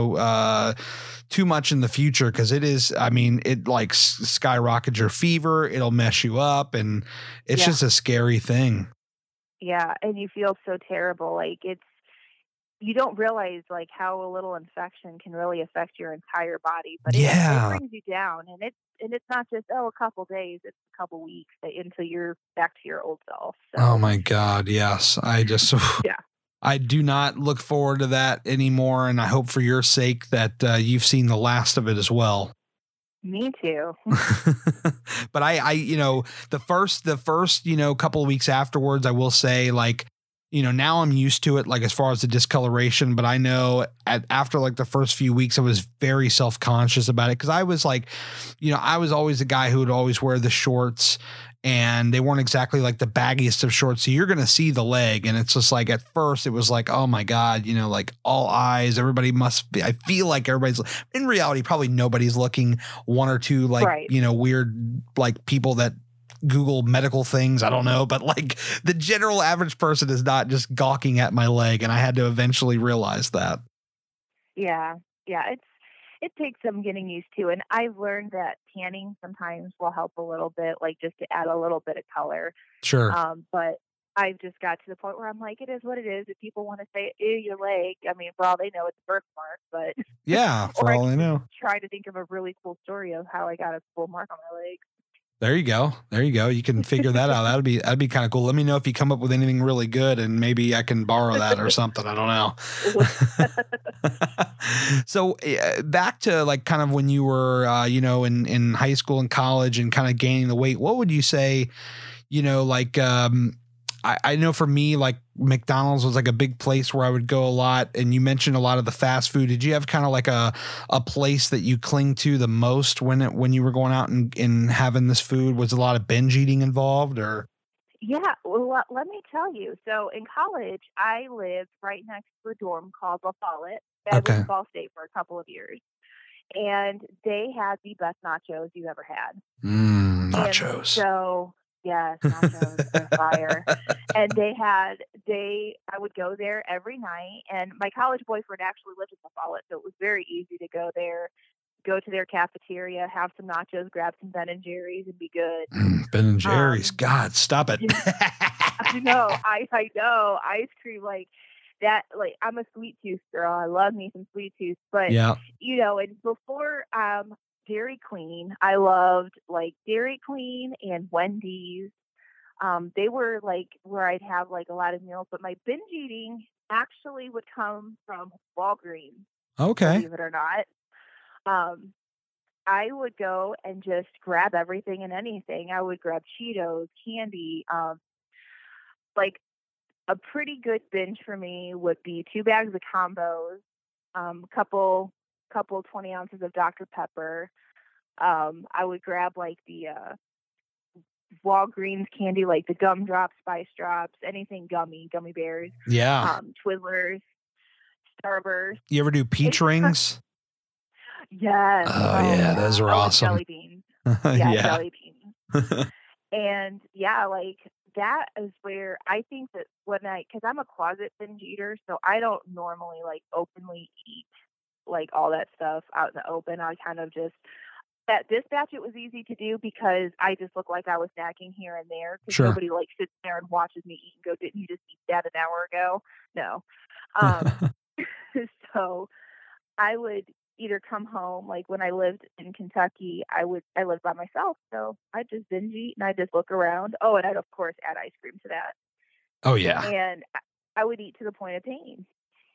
too much in the future. Cause it is, I mean, it like skyrockets your fever. It'll mess you up, and it's just a scary thing. Yeah. And you feel so terrible. Like you don't realize like how a little infection can really affect your entire body, but it brings you down, and it's not just, a couple days, it's a couple weeks until you're back to your old self. So. Oh my God. Yes. I do not look forward to that anymore. And I hope for your sake that you've seen the last of it as well. Me too. But I the first, couple of weeks afterwards, I will say, like, now I'm used to it, like as far as the discoloration, but I know after like the first few weeks, I was very self-conscious about it. Cause I was like, I was always the guy who would always wear the shorts, and they weren't exactly like the baggiest of shorts. So you're going to see the leg. And it's just like, at first it was like, oh my God, like all eyes, everybody must be, I feel like everybody's, in reality, probably nobody's looking. One or two, like, weird, like people that Google medical things. I don't know, but like the general average person is not just gawking at my leg. And I had to eventually realize that. Yeah. It takes some getting used to. And I've learned that tanning sometimes will help a little bit, like just to add a little bit of color. Sure. But I've just got to the point where I'm like, it is what it is. If people want to say, ew, your leg, I mean, for all they know, it's a birthmark, but yeah, for all I know. Try to think of a really cool story of how I got a full mark on my leg. There you go. You can figure that out. That'd be kind of cool. Let me know if you come up with anything really good, and maybe I can borrow that or something. I don't know. So back to like kind of when you were, in high school and college and kind of gaining the weight, what would you say, like, I know for me, like McDonald's was like a big place where I would go a lot. And you mentioned a lot of the fast food. Did you have kind of like a place that you cling to the most when you were going out and having this food? Was a lot of binge eating involved or? Yeah. Well, let me tell you. So in college, I lived right next to a dorm called La Follette. I was in Ball State for a couple of years. And they had the best nachos you ever had. Nachos. And so yes, nachos are fire. And I would go there every night. And my college boyfriend actually lived in La Follette, so it was very easy to go there, go to their cafeteria, have some nachos, grab some Ben and Jerry's, and be good. Ben and Jerry's, God, stop it! I know ice cream like that. Like I'm a sweet tooth girl. I love me some sweet tooth, but and before Dairy Queen, I loved like Dairy Queen and Wendy's. They were like where I'd have like a lot of meals, but my binge eating actually would come from Walgreens. Okay. Believe it or not. I would go and just grab everything and anything. I would grab Cheetos, candy. Like a pretty good binge for me would be 2 bags of combos, couple 20 ounces of Dr. Pepper. I would grab like the Walgreens candy, like the gumdrops, spice drops, anything gummy bears. Yeah. Twizzlers, Starburst. You ever do peach rings? Yes. Oh yeah, those are awesome. Jelly beans. Yeah, jelly beans. And yeah, like that is where I think that because I'm a closet binge eater, so I don't normally like openly eat like all that stuff out in the open. I kind of just at this batch it was easy to do because I just looked like I was snacking here and there because nobody like sits there and watches me eat and go, didn't you just eat that an hour ago? No. So I would either come home, like when I lived in Kentucky, I lived by myself, so I just binge eat and I just look around. Oh, and I'd of course add ice cream to that. Oh yeah. And I would eat to the point of pain,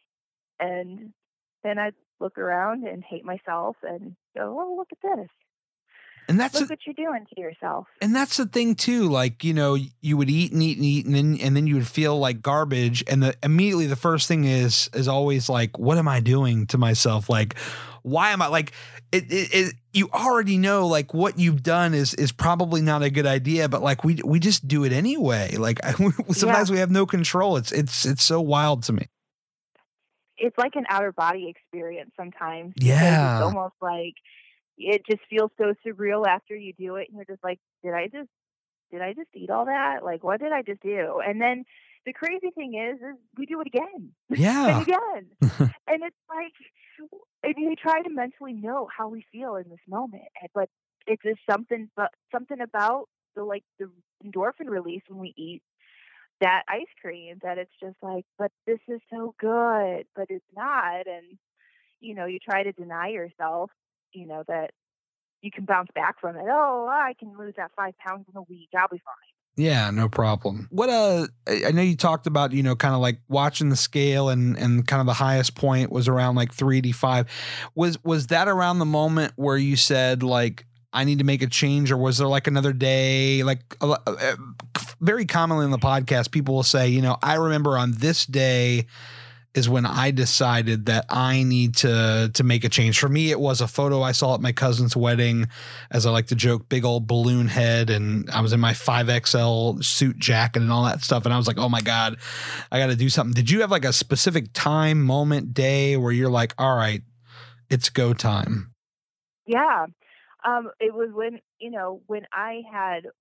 and then I'd look around and hate myself and go, oh, look at this. And that's look what you're doing to yourself. And that's the thing too. Like, you would eat and eat and eat, and then you would feel like garbage. And immediately the first thing is always like, what am I doing to myself? Like, why am I like it? You already know like what you've done is probably not a good idea, but like we just do it anyway. Like sometimes we have no control. It's so wild to me. It's like an outer body experience sometimes. Yeah. It's almost like it just feels so surreal after you do it. And you're just like, did I just eat all that? Like, what did I just do? And then the crazy thing is we do it again. Yeah. And again. And it's like, and you try to mentally know how we feel in this moment. But it's just something about the endorphin release when we eat that ice cream that it's just like, but this is so good, but it's not. And, you try to deny yourself, that you can bounce back from it. Oh, I can lose that 5 pounds in a week. I'll be fine. Yeah, no problem. What I know you talked about, kind of like watching the scale and kind of the highest point was around like 385. Was that around the moment where you said like, I need to make a change, or was there like another day? Like very commonly in the podcast, people will say, I remember on this day is when I decided that I need to make a change. For me, it was a photo I saw at my cousin's wedding, as I like to joke, big old balloon head. And I was in my 5XL suit jacket and all that stuff. And I was like, oh my God, I got to do something. Did you have like a specific time, moment, day where you're like, all right, it's go time? Yeah. It was when I had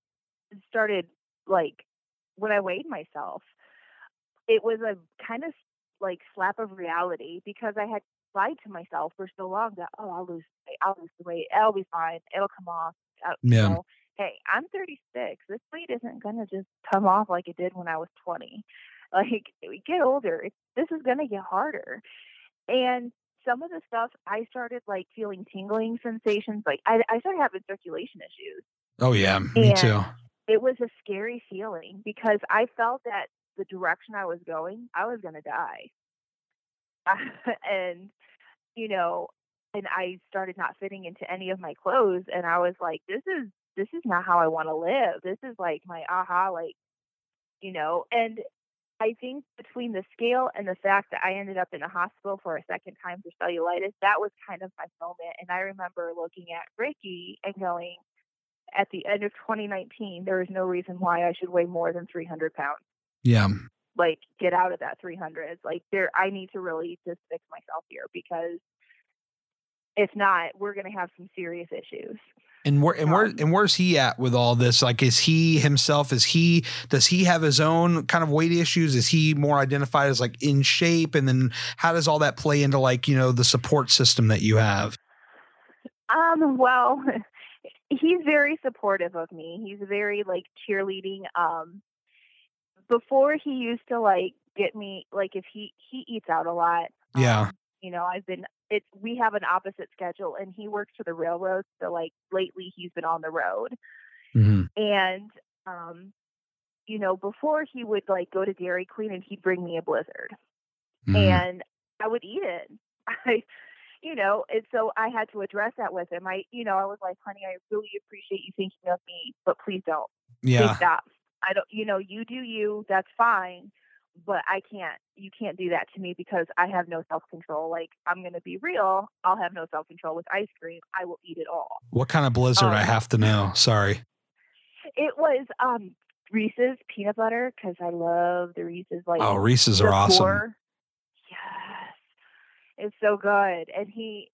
started, like, when I weighed myself, it was a kind of like slap of reality because I had lied to myself for so long that, oh, I'll lose the weight, it'll be fine, it'll come off. You Yeah. know, hey, I'm 36. This weight isn't gonna just come off like it did when I was 20. Like, we get older, this is gonna get harder. And some of the stuff, I started like feeling tingling sensations. Like, I started having circulation issues, Oh yeah, me too. and it was a scary feeling because I felt that the direction I was going, I was gonna die. And you know, and I started not fitting into any of my clothes, and I was like, this is not how I want to live. This is like my aha, like, and I think between the scale and the fact that I ended up in a hospital for a second time for cellulitis, that was kind of my moment. And I remember looking at Ricky and going, at the end of 2019, there is no reason why I should weigh more than 300 pounds. Yeah. Like, get out of that 300s. Like, I need to really just fix myself here, because if not, we're going to have some serious issues. And where's he at with all this? Like, is he himself, does he have his own kind of weight issues? Is he more identified as like in shape? And then how does all that play into, like, the support system that you have? Well, he's very supportive of me. He's very like cheerleading. Before, he used to like get me, like, if he eats out a lot. Yeah. We have an opposite schedule, and he works for the railroad. So like lately he's been on the road. Mm-hmm. And, before, he would like go to Dairy Queen and he'd bring me a Blizzard, Mm-hmm. and I would eat it. And so I had to address that with him. I was like, honey, I really appreciate you thinking of me, but please don't. Yeah. Please stop. I don't, you do you, that's fine. But you can't do that to me because I have no self-control. Like, I'm going to be real. I'll have no self-control with ice cream. I will eat it all. What kind of Blizzard? I have to know. Sorry. It was Reese's peanut butter, because I love the Reese's. Like, oh, Reese's are awesome. Yes. It's so good. And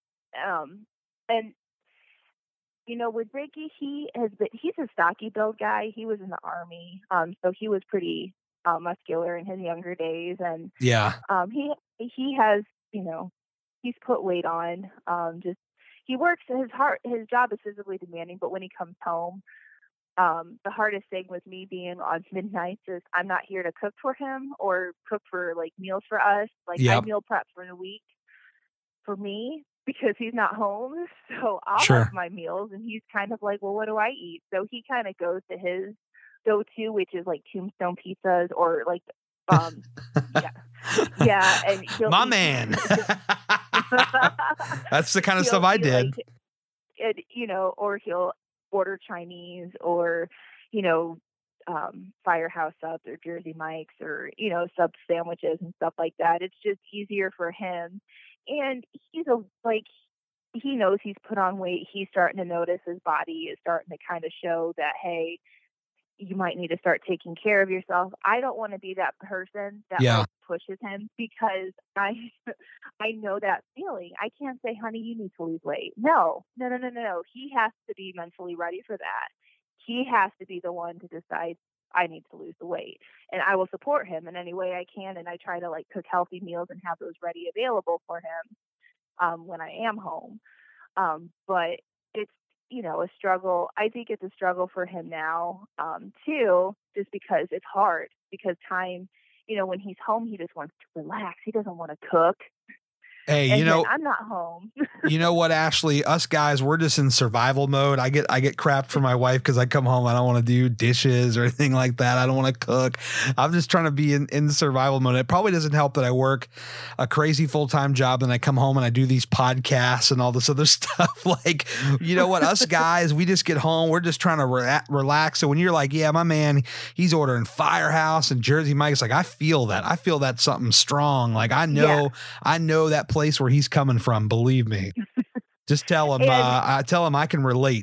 with Ricky, he's a stocky build guy. He was in the Army. So he was pretty muscular in his younger days, and yeah, he has, he's put weight on. He works his job is physically demanding, but when he comes home, the hardest thing with me being on midnights is I'm not here to cook for him or cook for like meals for us. Like, I meal prep for the week for me because he's not home, so I'll have my meals, and he's kind of like, well, what do I eat? So he kind of goes to his go-to, which is like Tombstone pizzas, or like yeah, and my man. That's the kind of stuff I did. Like, or he'll order Chinese, or Firehouse subs, or Jersey Mike's, or sub sandwiches and stuff like that. It's just easier for him, and he knows he's put on weight. He's starting to notice his body is starting to kind of show that, hey, you might need to start taking care of yourself. I don't want to be that person that like, pushes him, because I know that feeling. I can't say, honey, you need to lose weight. No. He has to be mentally ready for that. He has to be the one to decide, I need to lose the weight. And I will support him in any way I can. And I try to like cook healthy meals and have those ready available for him when I am home. But it's, a struggle. I think it's a struggle for him now, too, just because it's hard, because time, when he's home, he just wants to relax. He doesn't want to cook. Hey, I'm not home. You know what, Ashley, us guys, we're just in survival mode. I get crap from my wife because I come home, I don't want to do dishes or anything like that. I don't want to cook. I'm just trying to be in survival mode. It probably doesn't help that I work a crazy full-time job, and I come home and I do these podcasts and all this other stuff. Like, you know what, us guys, we just get home. We're just trying to relax. So when you're like, yeah, my man, he's ordering Firehouse and Jersey Mike's, like, I feel that. I feel that's something strong. Like, I know that place where he's coming from. Believe me. Just tell him. I tell him I can relate.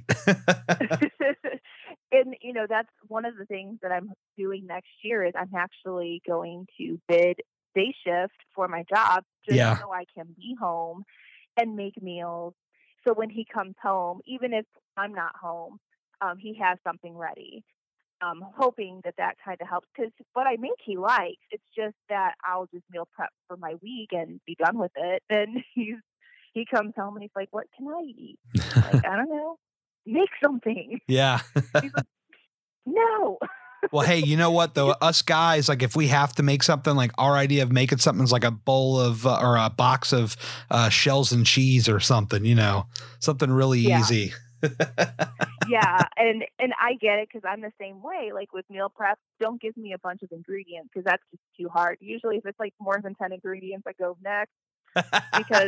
And that's one of the things that I'm doing next year is I'm actually going to bid day shift for my job, just so I can be home and make meals. So when he comes home, even if I'm not home, he has something ready. hoping that that kind of helps, because what I make he likes. It's just that I'll just meal prep for my week and be done with it. And he comes home and he's like, "What can I eat?" I'm like, "I don't know. Make something." Yeah. He's like, "No." Well, hey, you know what though? Us guys, like if we have to make something, like our idea of making something is like a bowl of or a box of shells and cheese or something, you know, something really easy. Yeah, and I get it, because I'm the same way. Like with meal prep, don't give me a bunch of ingredients, because that's just too hard. Usually, if it's like more than 10 ingredients, I go next, because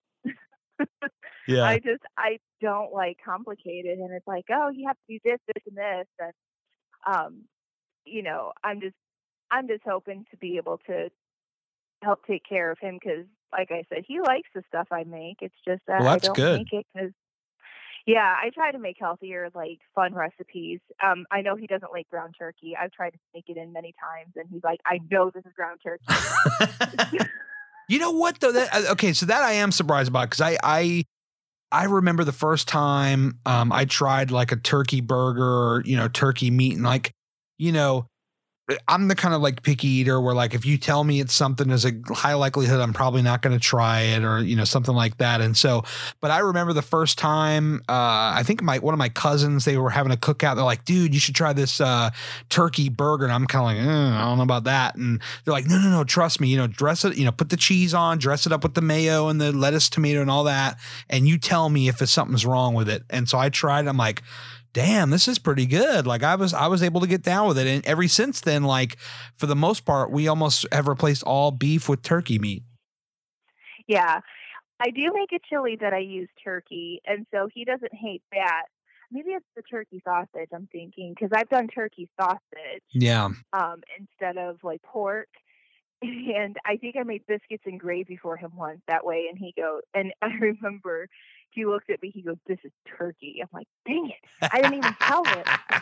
Yeah. I don't like complicated, and it's like, oh, you have to do this, this, and this, and you know, I'm just hoping to be able to help take care of him, because, like I said, he likes the stuff I make. It's just that Well, I that's don't good. make it because. Yeah, I try to make healthier, like fun recipes. I know he doesn't like ground turkey. I've tried to make it in many times, and he's like, "I know this is ground turkey." You know what though? Okay, so that I am surprised about, because I remember the first time I tried like a turkey burger or, you know, turkey meat, and like, you know, I'm the kind of like picky eater where like if you tell me it's something, there's a high likelihood I'm probably not going to try it, or you know, something like that. And so, but I remember the first time I think one of my cousins, they were having a cookout. They're like, "Dude, you should try this turkey burger." And I'm kind of like, I don't know about that. And they're like, no, trust me. You know, dress it. You know, put the cheese on, dress it up with the mayo and the lettuce, tomato, and all that. And you tell me if something's wrong with it. And so I tried it. I'm like, damn, this is pretty good. Like I was able to get down with it. And ever since then, like for the most part, we almost have replaced all beef with turkey meat. Yeah, I do make a chili that I use turkey, and so he doesn't hate that. Maybe it's the turkey sausage, I'm thinking, because I've done turkey sausage. Yeah. Instead of like pork. And I think I made biscuits and gravy for him once that way. And he goes, and I remember he looked at me, he goes, "This is turkey." I'm like, dang it. I didn't even tell him.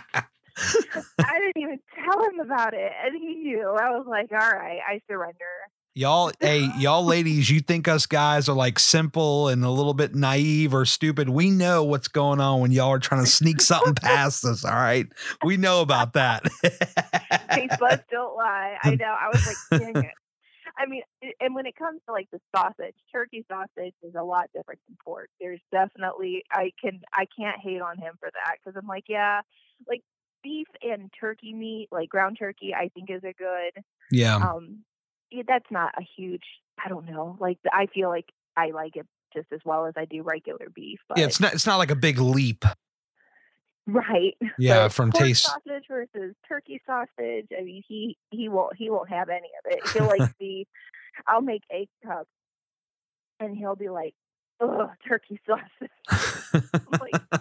I didn't even tell him about it. And he knew. I was like, all right, I surrender. Y'all, hey, y'all ladies, you think us guys are like simple and a little bit naive or stupid. We know what's going on when y'all are trying to sneak something past us. All right. We know about that. Taste buds don't lie. I know. I was like, dang it. I mean, and when it comes to like the sausage, turkey sausage is a lot different than pork. There's definitely, I can't hate on him for that, because I'm like, yeah, like beef and turkey meat, like ground turkey, I think is a good. Yeah. Yeah, that's not a huge, I don't know. Like I feel like I like it just as well as I do regular beef. But Yeah, it's not like a big leap. Right. Yeah, But from pork taste. sausage versus turkey sausage. I mean, he won't have any of it. He'll like I'll make egg cups, and he'll be like, "Ugh, turkey sausage." I'm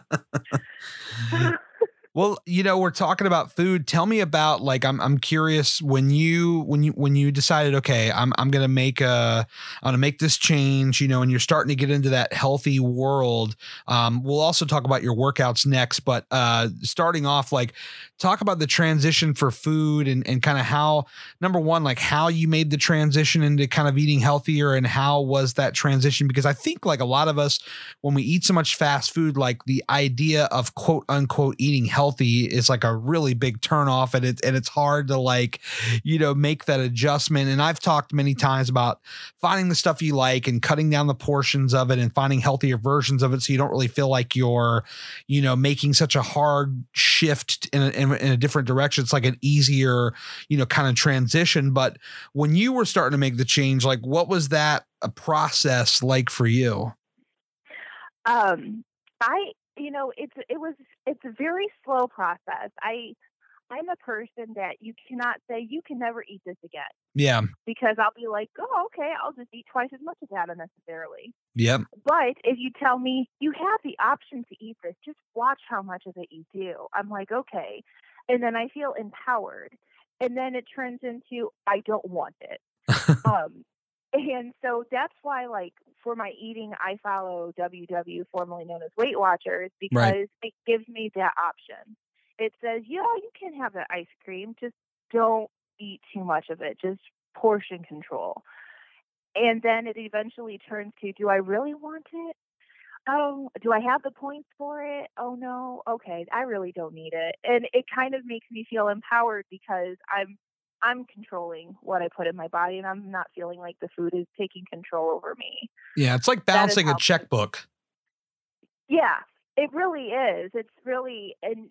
like, Well, you know, we're talking about food. Tell me about, like, I'm curious when you decided, okay, I'm gonna make this change, you know, and you're starting to get into that healthy world. We'll also talk about your workouts next, but starting off, like, talk about the transition for food and kind of how, number one, like how you made the transition into kind of eating healthier, and how was that transition? Because I think like a lot of us, when we eat so much fast food, like the idea of quote unquote eating healthy is like a really big turnoff, and it's hard to, like, you know, make that adjustment. And I've talked many times about finding the stuff you like and cutting down the portions of it and finding healthier versions of it, so you don't really feel like you're, you know, making such a hard shift in a different direction. It's like an easier, you know, kind of transition. But when you were starting to make the change, like what was that a process like for you? It's a very slow process. I'm a person that you cannot say you can never eat this again. Yeah. Because I'll be like, oh, okay, I'll just eat twice as much of that unnecessarily. Yep. But if you tell me you have the option to eat this, just watch how much of it you do. I'm like, okay. And then I feel empowered. And then it turns into, I don't want it. And so that's why, like, for my eating, I follow WW, formerly known as Weight Watchers, because it gives me that option. It says, yeah, you can have the ice cream, just don't eat too much of it, just portion control. And then it eventually turns to, do I really want it? oh, do I have the points for it? Oh no. Okay, I really don't need it. And it kind of makes me feel empowered because I'm controlling what I put in my body and I'm not feeling like the food is taking control over me. Yeah, it's like That is balancing a how. checkbook. Yeah, it really is. It's really, and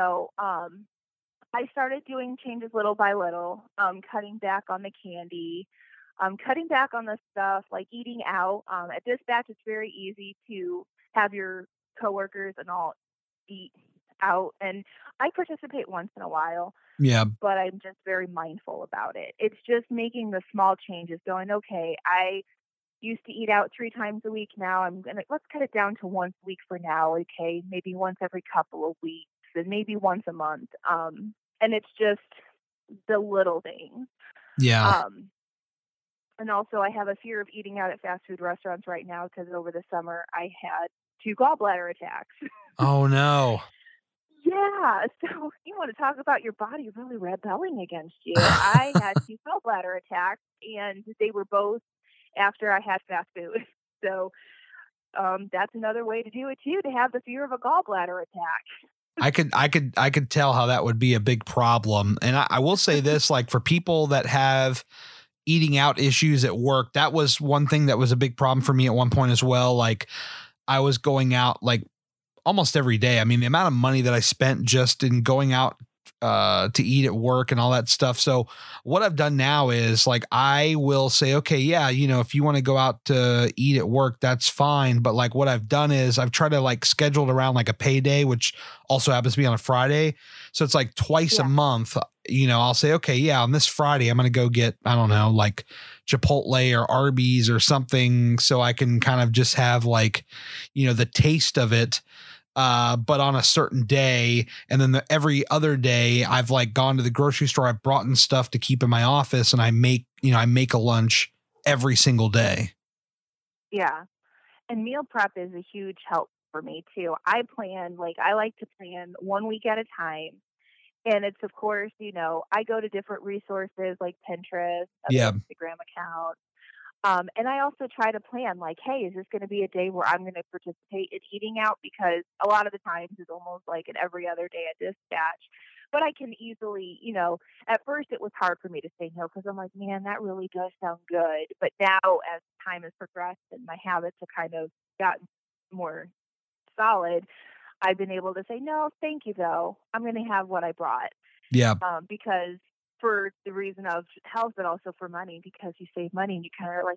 I started doing changes little by little, cutting back on the candy, cutting back on the stuff like eating out. At Dispatch, it's very easy to have your coworkers and all eat out, and I participate once in a while, Yeah. but I'm just very mindful about it. It's just making the small changes, going, okay, I used to eat out 3 times a week. Now let's cut it down to once a week for now. Okay, maybe once every couple of weeks, and maybe once a month. And it's just the little things. Yeah. And also, I have a fear of eating out at fast food restaurants right now because over the summer I had 2 gallbladder attacks. Oh no. Yeah, so you want to talk about your body really rebelling against you. I had 2 gallbladder attacks, and they were both after I had fast food. So that's another way to do it too, to have the fear of a gallbladder attack. I could tell how that would be a big problem. And I will say this, like for people that have eating out issues at work, that was one thing that was a big problem for me at one point as well. Like I was going out like almost every day. I mean, the amount of money that I spent just in going out to eat at work and all that stuff. So what I've done now is like, I will say, okay, yeah, if you want to go out to eat at work, that's fine. But like what I've done is I've tried to like schedule it around like a payday, which also happens to be on a Friday. So it's like twice a month, I'll say, okay, yeah, on this Friday, I'm going to go get, I don't know, like Chipotle or Arby's or something. So I can kind of just have like, the taste of it. But on a certain day, and then every other day I've like gone to the grocery store. I've brought in stuff to keep in my office, and I make a lunch every single day. Yeah. And meal prep is a huge help for me too. I like to plan 1 week at a time. And it's, of course, I go to different resources like Pinterest, Instagram account. And I also try to plan like, hey, is this going to be a day where I'm going to participate in eating out? Because a lot of the times it's almost like an every other day at Dispatch. But I can easily, at first it was hard for me to say no because I'm like, man, that really does sound good. But now as time has progressed and my habits have kind of gotten more solid, I've been able to say, no, thank you, though. I'm going to have what I brought. Yeah. Because for the reason of health, but also for money, because you save money and you kind of are like,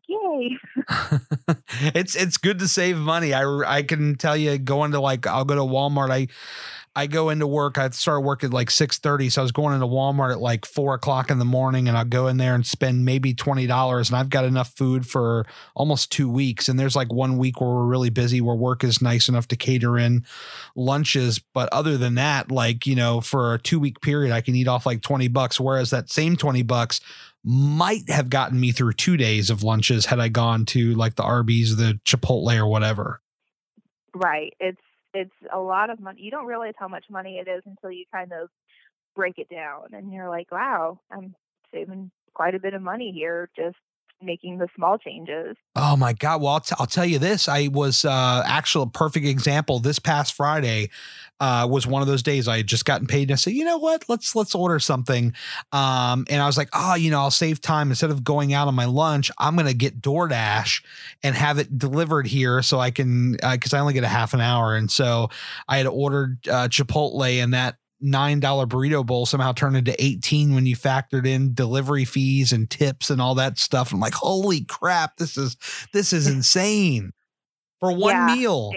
yay. It's good to save money. I can tell you going to I'll go to Walmart. I go into work. I start work at like 6:30. So I was going into Walmart at like 4:00 in the morning, and I'll go in there and spend maybe $20. And I've got enough food for almost 2 weeks. And there's like 1 week where we're really busy, where work is nice enough to cater in lunches. But other than that, for a 2-week period, I can eat off like $20. Whereas that same $20 might have gotten me through 2 days of lunches had I gone to like the Arby's, the Chipotle or whatever. Right. It's a lot of money. You don't realize how much money it is until you kind of break it down and you're like, wow, I'm saving quite a bit of money here just making the small changes. Oh my God. Well, I'll tell you this. I was actually a perfect example. This past Friday was one of those days I had just gotten paid and I said, you know what, let's order something. And I was like, I'll save time. Instead of going out on my lunch, I'm going to get DoorDash and have it delivered here so I can, cause I only get a half an hour. And so I had ordered Chipotle, and that $9 burrito bowl somehow turned into 18 when you factored in delivery fees and tips and all that stuff. I'm like, holy crap, this is insane for one meal.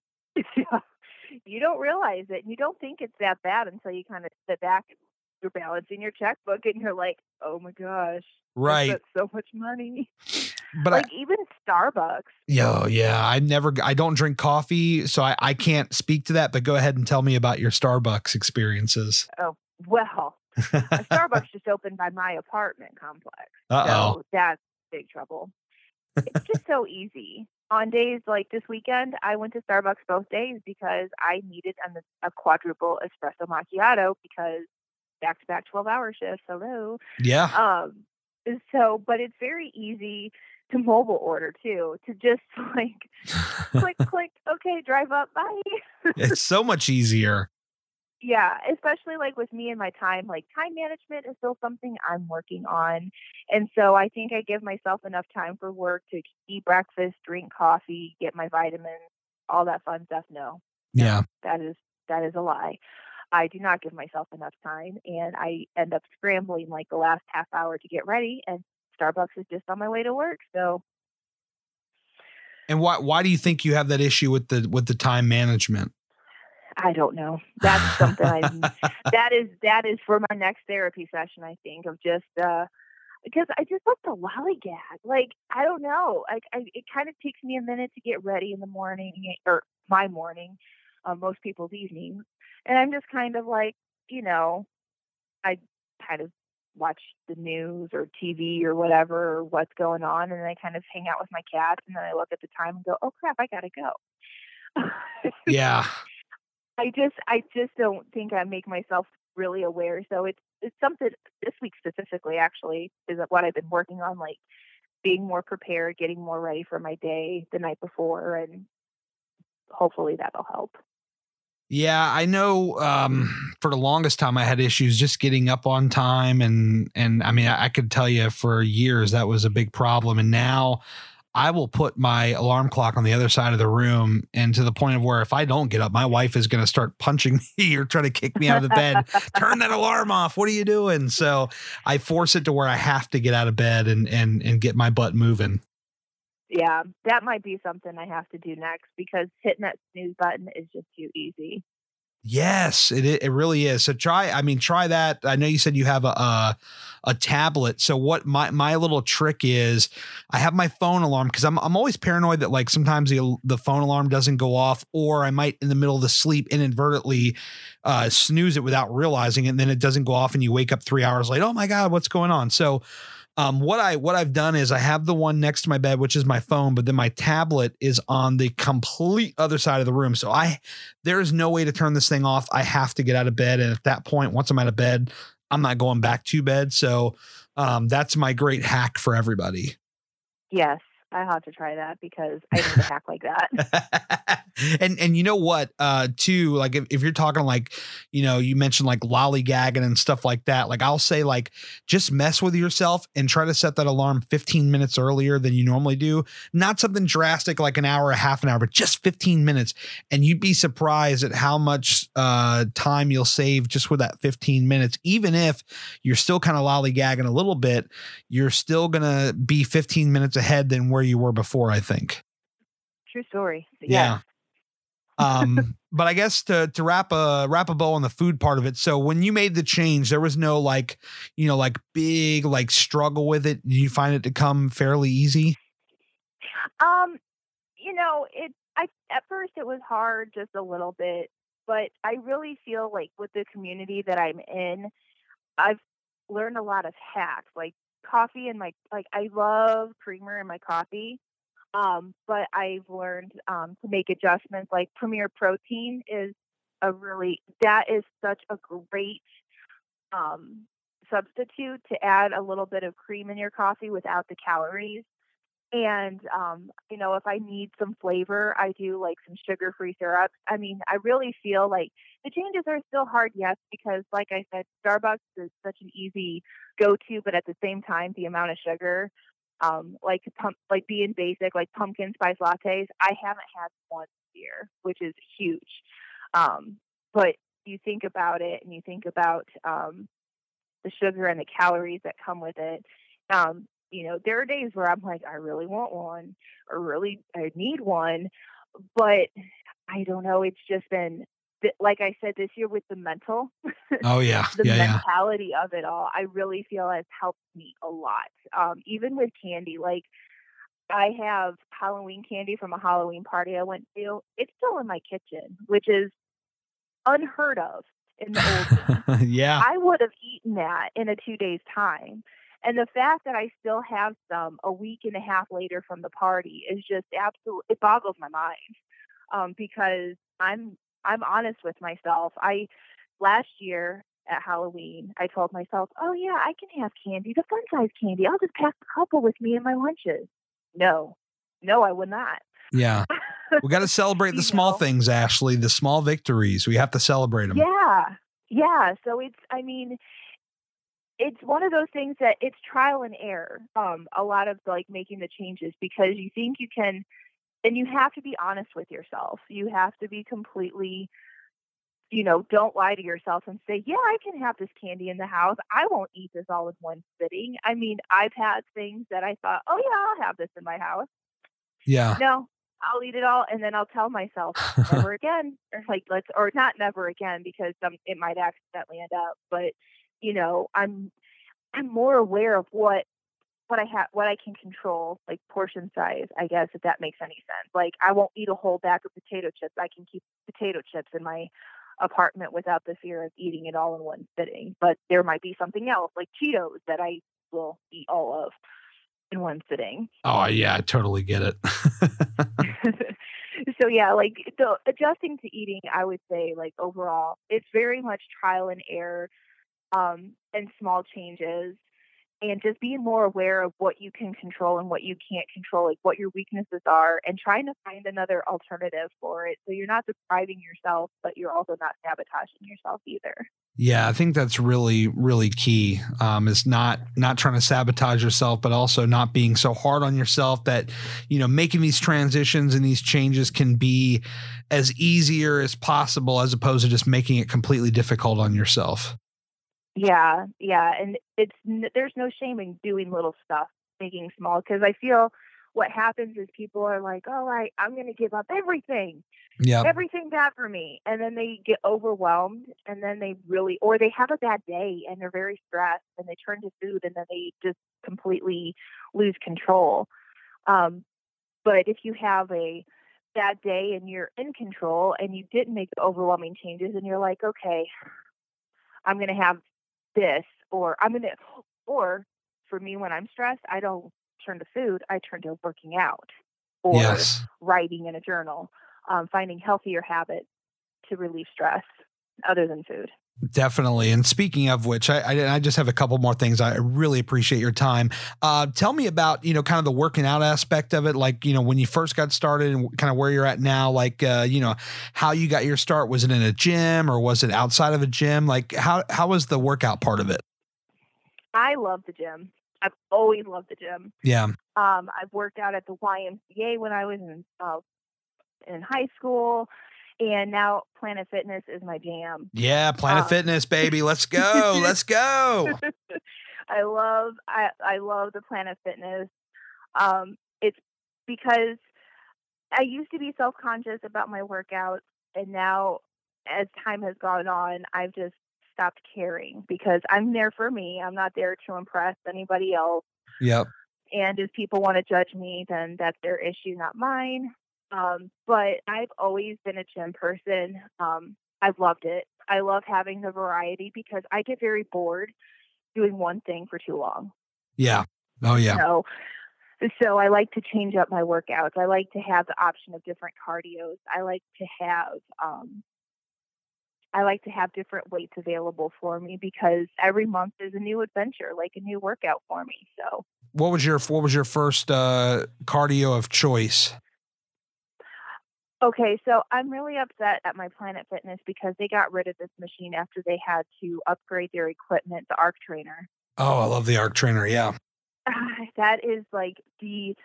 You don't realize it. You don't think it's that bad until you kind of sit back and you're balancing your checkbook and you're like, oh my gosh, right, that's so much money. But even Starbucks. Yeah. I don't drink coffee, so I can't speak to that, but go ahead and tell me about your Starbucks experiences. Oh, well, a Starbucks just opened by my apartment complex. Uh-oh. So that's big trouble. It's just so easy. On days like this weekend, I went to Starbucks both days because I needed a quadruple espresso macchiato because back-to-back 12-hour shifts. Hello. Yeah. But it's very easy to mobile order too, to just like click, click. Okay, drive up. Bye. It's so much easier. Yeah, especially like with me and my time, like time management is still something I'm working on. And so I think I give myself enough time for work to eat breakfast, drink coffee, get my vitamins, all that fun stuff. No, Yeah. that is a lie. I do not give myself enough time, and I end up scrambling like the last half hour to get ready, and Starbucks is just on my way to work. So, And why do you think you have that issue with the time management? I don't know. That's something that is for my next therapy session, I think, of just because I just like to lollygag. Like, I don't know. It kind of takes me a minute to get ready in the morning, or my morning, most people's evenings. And I'm just kind of like, I kind of watch the news or TV or whatever, or what's going on. And then I kind of hang out with my cats, and then I look at the time and go, oh crap, I got to go. Yeah. I just don't think I make myself really aware. So it's something this week specifically, actually, is what I've been working on, like being more prepared, getting more ready for my day the night before, and hopefully that'll help. Yeah, I know. For the longest time, I had issues just getting up on time, and I mean, I could tell you for years that was a big problem. And now I will put my alarm clock on the other side of the room, and to the point of where if I don't get up, my wife is going to start punching me or try to kick me out of the bed. Turn that alarm off. What are you doing? So I force it to where I have to get out of bed and get my butt moving. Yeah, that might be something I have to do next, because hitting that snooze button is just too easy. Yes, it really is. So try that. I know you said you have a tablet. So what my little trick is, I have my phone alarm, because I'm always paranoid that like sometimes the phone alarm doesn't go off, or I might in the middle of the sleep inadvertently snooze it without realizing it, and then it doesn't go off and you wake up 3 hours late. Oh my God, what's going on? So what I've done is I have the one next to my bed, which is my phone, but then my tablet is on the complete other side of the room. So there is no way to turn this thing off. I have to get out of bed. And at that point, once I'm out of bed, I'm not going back to bed. So that's my great hack for everybody. Yes, I have to try that, because I need a hack like that. And you know what, too, like if you're talking like, you mentioned like lollygagging and stuff like that, like I'll say like, just mess with yourself and try to set that alarm 15 minutes earlier than you normally do. Not something drastic like an hour or half an hour, but just 15 minutes. And you'd be surprised at how much time you'll save just with that 15 minutes. Even if you're still kind of lollygagging a little bit, you're still going to be 15 minutes ahead than where you were before, I think. True story. Yeah. But I guess to wrap a bow on the food part of it. So when you made the change, there was no like big like struggle with it. Did you find it to come fairly easy? At first it was hard, just a little bit, but I really feel like with the community that I'm in, I've learned a lot of hacks, like coffee and I love creamer in my coffee. But I've learned to make adjustments. Like Premier Protein is that is such a great substitute to add a little bit of cream in your coffee without the calories. And if I need some flavor, I do like some sugar-free syrups. I mean, I really feel like the changes are still hard, yes, because like I said, Starbucks is such an easy go-to, but at the same time, the amount of sugar. Like being basic, like pumpkin spice lattes, I haven't had one this year, which is huge. But you think about it, and you think about the sugar and the calories that come with it. There are days where I'm like, I really want one, or really I need one, but I don't know. It's just been, like I said, this year with the mental, oh yeah, the mentality of it all, I really feel has helped me a lot. Even with candy, like I have Halloween candy from a Halloween party I went to. It's still in my kitchen, which is unheard of in the old days. Yeah, I would have eaten that in a 2 days time. And the fact that I still have some a week and a half later from the party is just it boggles my mind. Because I'm honest with myself. Last year at Halloween, I told myself, oh yeah, I can have candy, the fun size candy. I'll just pack a couple with me in my lunches. No, I would not. Yeah. We got to celebrate the small things, Ashley, the small victories. We have to celebrate them. Yeah. Yeah. So it's one of those things that it's trial and error. A lot of like making the changes because you think you can, and you have to be honest with yourself. You have to be completely, don't lie to yourself and say, yeah, I can have this candy in the house. I won't eat this all in one sitting. I mean, I've had things that I thought, oh yeah, I'll have this in my house. Yeah. No, I'll eat it all. And then I'll tell myself never again, or not never again, because it might accidentally end up, but I'm more aware of what I can control, like portion size, I guess, if that makes any sense. Like I won't eat a whole bag of potato chips. I can keep potato chips in my apartment without the fear of eating it all in one sitting. But there might be something else like Cheetos that I will eat all of in one sitting. Oh yeah, I totally get it. So yeah, like so adjusting to eating, I would say like overall, it's very much trial and error, and small changes. And just being more aware of what you can control and what you can't control, like what your weaknesses are, and trying to find another alternative for it. So you're not depriving yourself, but you're also not sabotaging yourself either. Yeah, I think that's really, really key. Is not trying to sabotage yourself, but also not being so hard on yourself that, making these transitions and these changes can be as easier as possible, as opposed to just making it completely difficult on yourself. Yeah. And there's no shame in doing little stuff, making small, because I feel what happens is people are like, oh, I'm going to give up everything. Yeah. Everything bad for me. And then they get overwhelmed and then or they have a bad day and they're very stressed and they turn to food and then they just completely lose control. But if you have a bad day and you're in control and you didn't make the overwhelming changes and you're like, okay, I'm going to have this, or for me, when I'm stressed, I don't turn to food. I turn to working out or writing in a journal, finding healthier habits to relieve stress other than food. Definitely. And speaking of which, I just have a couple more things. I really appreciate your time. Tell me about, kind of the working out aspect of it. Like, when you first got started and kind of where you're at now, like, how you got your start. Was it in a gym or was it outside of a gym? Like how was the workout part of it? I love the gym. I've always loved the gym. Yeah. I've worked out at the YMCA when I was in high school. And now Planet Fitness is my jam. Yeah, Planet Fitness, baby. Let's go. Let's go. I love the Planet Fitness. It's because I used to be self-conscious about my workouts, and now as time has gone on, I've just stopped caring because I'm there for me. I'm not there to impress anybody else. Yep. And if people want to judge me, then that's their issue, not mine. But I've always been a gym person. I've loved it. I love having the variety because I get very bored doing one thing for too long. Yeah. Oh yeah. So I like to change up my workouts. I like to have the option of different cardios. I like to have different weights available for me because every month is a new adventure, like a new workout for me. So what was your first cardio of choice? Okay, so I'm really upset at my Planet Fitness because they got rid of this machine after they had to upgrade their equipment, the Arc Trainer. Oh, I love the Arc Trainer, yeah. That is like the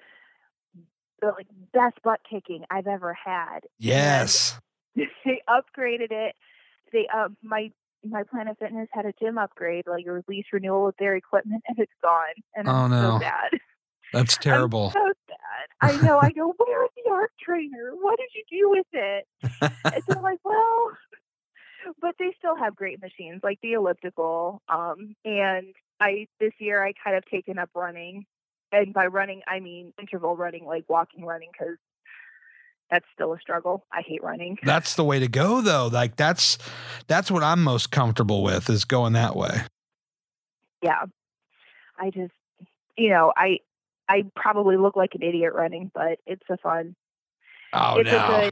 best butt kicking I've ever had. Yes. And they upgraded it. My Planet Fitness had a gym upgrade, like a release renewal of their equipment, and it's gone. And I'm so sad. That's terrible. I'm so sad. I know. I go, where is the Arc Trainer? What did you do with it? And they're like, well, but they still have great machines like the elliptical. And this year I kind of taken up running, and by running I mean interval running, like walking running, because that's still a struggle. I hate running. That's the way to go, though. Like that's what I'm most comfortable with, is going that way. Yeah. I just, I probably look like an idiot running, but it's a fun. Oh, no.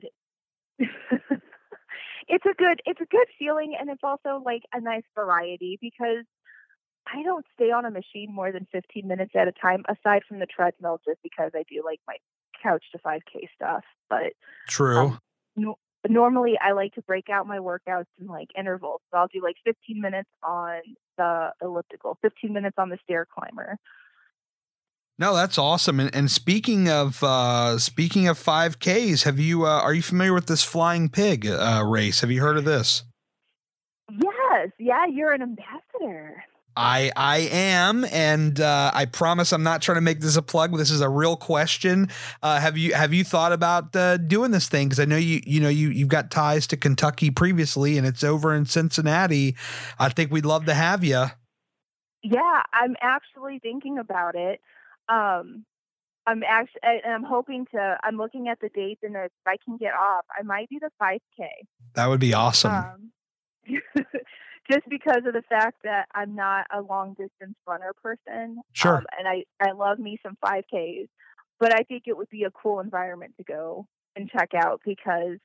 It's a good feeling, and it's also like a nice variety because I don't stay on a machine more than 15 minutes at a time, aside from the treadmill, just because I do like my couch to 5K stuff, but True. normally I like to break out my workouts in like intervals. So I'll do like 15 minutes on the elliptical, 15 minutes on the stair climber. No, that's awesome. And speaking of 5Ks, have you are you familiar with this Flying Pig race? Have you heard of this? Yes. Yeah, you're an ambassador. I am, and I promise I'm not trying to make this a plug. This is a real question. Have you thought about doing this thing? Because I know you've got ties to Kentucky previously, and it's over in Cincinnati. I think we'd love to have you. Yeah, I'm actually thinking about it. I'm hoping to. I'm looking at the dates, and if I can get off, I might do the 5K. That would be awesome. Just because of the fact that I'm not a long distance runner person. Sure. And I love me some 5Ks, but I think it would be a cool environment to go and check out because,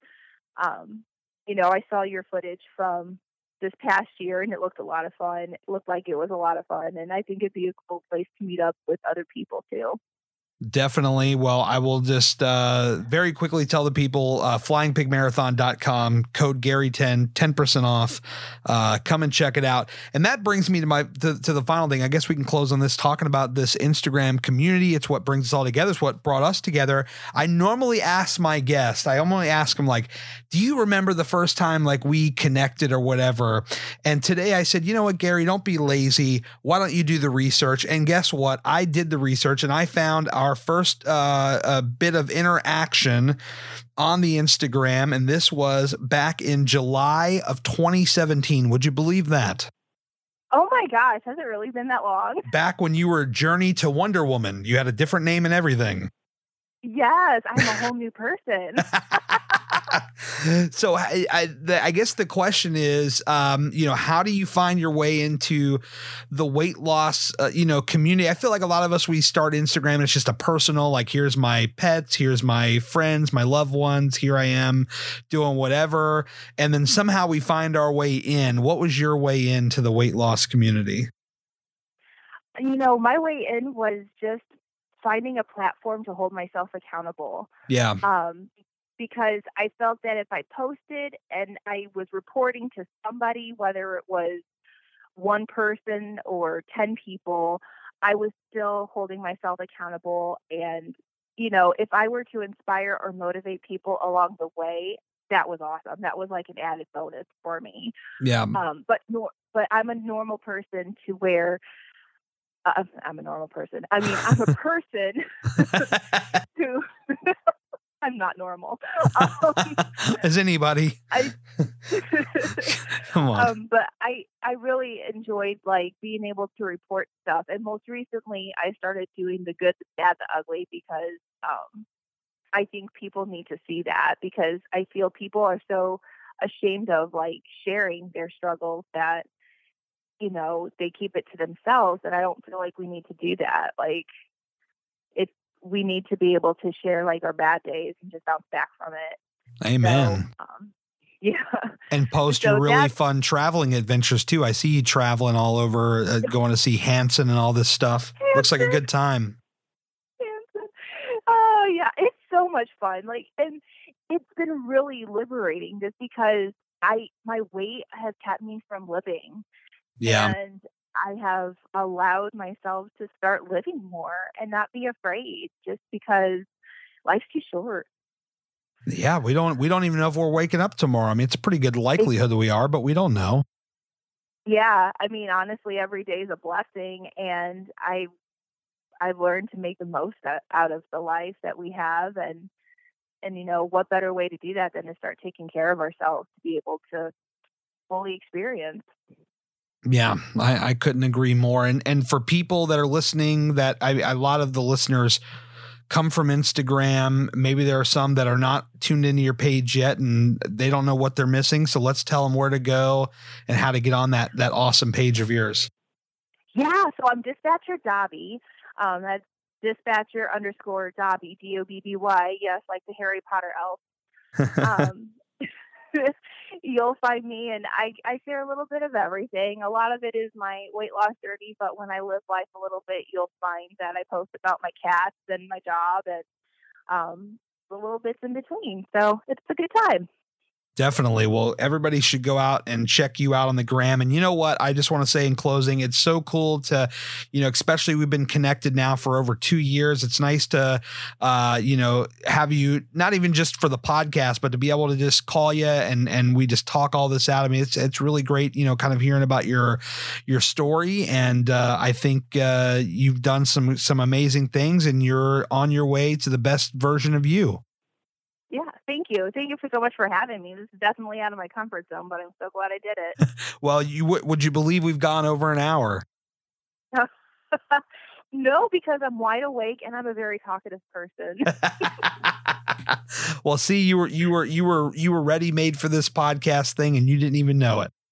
I saw your footage from this past year and it looked a lot of fun. It looked like it was a lot of fun. And I think it'd be a cool place to meet up with other people too. Definitely. Well, I will just very quickly tell the people, flyingpigmarathon.com, code Gary10, 10% off. Come and check it out. And that brings me to the final thing. I guess we can close on this talking about this Instagram community. It's what brings us all together. It's what brought us together. I normally ask my guests, I normally ask them like, do you remember the first time like we connected or whatever? And today I said, you know what, Gary, don't be lazy. Why don't you do the research? And guess what? I did the research and I found our first bit of interaction on the Instagram, and this was back in July of 2017. Would you believe that? Oh my gosh, has it really been that long? Back when you were Journey to Wonder Woman, you had a different name and everything. Yes, I'm a whole new person. So I guess the question is, how do you find your way into the weight loss, community? I feel like a lot of us, we start Instagram and it's just a personal, like, here's my pets, here's my friends, my loved ones, here I am doing whatever. And then somehow we find our way in. What was your way into the weight loss community? My way in was just finding a platform to hold myself accountable. Yeah. Because I felt that if I posted and I was reporting to somebody, whether it was one person or 10 people, I was still holding myself accountable. And, if I were to inspire or motivate people along the way, that was awesome. That was like an added bonus for me. Yeah. But I'm a normal person to where I'm a normal person. I mean, I'm a person who I'm not normal. As anybody. Come on. But I really enjoyed like being able to report stuff. And most recently I started doing the good, the bad, the ugly, because I think people need to see that, because I feel people are so ashamed of like sharing their struggles that, they keep it to themselves. And I don't feel like we need to do that. Like, we need to be able to share like our bad days and just bounce back from it. Amen. So, yeah. And post your really fun traveling adventures too. I see you traveling all over, going to see Hanson and all this stuff. Hanson. Looks like a good time. Hanson. Oh yeah. It's so much fun. Like, and it's been really liberating just because my weight has kept me from living. Yeah. And I have allowed myself to start living more and not be afraid, just because life's too short. Yeah, we don't even know if we're waking up tomorrow. I mean, it's a pretty good likelihood that we are, but we don't know. Yeah, I mean, honestly, every day is a blessing, and I've learned to make the most out of the life that we have, and what better way to do that than to start taking care of ourselves to be able to fully experience. Yeah, I couldn't agree more. And for people that are listening, that a lot of the listeners come from Instagram. Maybe there are some that are not tuned into your page yet and they don't know what they're missing. So let's tell them where to go and how to get on that awesome page of yours. Yeah, so I'm Dispatcher Dobby. That's Dispatcher_Dobby, Dobby. Yes, like the Harry Potter elf. You'll find me, and I share a little bit of everything. A lot of it is my weight loss journey, but when I live life a little bit, you'll find that I post about my cats and my job, and the little bits in between. So it's a good time. Definitely. Well, everybody should go out and check you out on the gram. And you know what? I just want to say in closing, it's so cool to, especially we've been connected now for over 2 years. It's nice to, have you not even just for the podcast, but to be able to just call you and we just talk all this out. I mean, it's really great, kind of hearing about your story. And I think you've done some amazing things and you're on your way to the best version of you. Yeah, thank you. Thank you so much for having me. This is definitely out of my comfort zone, but I'm so glad I did it. Well, would you believe we've gone over an hour? No, because I'm wide awake and I'm a very talkative person. Well, see, you were ready made for this podcast thing and you didn't even know it.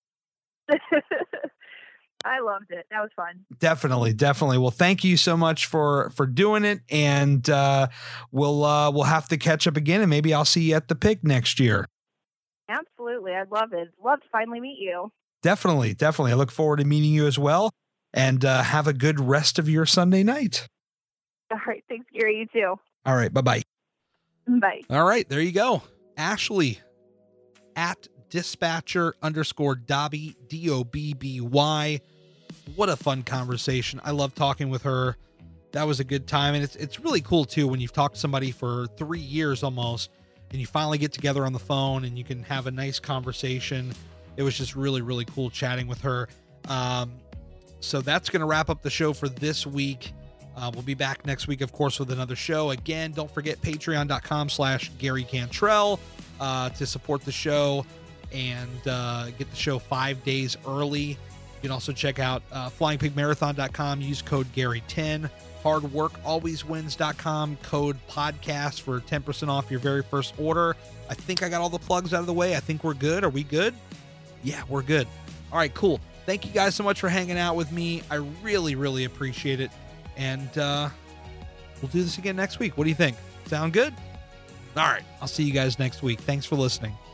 I loved it. That was fun. Definitely. Well, thank you so much for doing it. And we'll have to catch up again and maybe I'll see you at the PIC next year. Absolutely. I'd love it. Love to finally meet you. Definitely. I look forward to meeting you as well. And have a good rest of your Sunday night. All right. Thanks, Gary. You too. All right. Bye-bye. Bye. All right. There you go. Ashley at dispatcher_Dobby, DOBBY. What a fun conversation. I love talking with her. That was a good time. And it's really cool too, when you've talked to somebody for 3 years almost, and you finally get together on the phone and you can have a nice conversation. It was just really, really cool chatting with her. So that's going to wrap up the show for this week. We'll be back next week, of course, with another show. Again, don't forget patreon.com/Gary Cantrell to support the show and get the show 5 days early. You can also check out flyingpigmarathon.com. Use code Gary10. Hardworkalwayswins.com. Code podcast for 10% off your very first order. I think I got all the plugs out of the way. I think we're good. Are we good? Yeah, we're good. All right, cool. Thank you guys so much for hanging out with me. I really, really appreciate it. And we'll do this again next week. What do you think? Sound good? All right. I'll see you guys next week. Thanks for listening.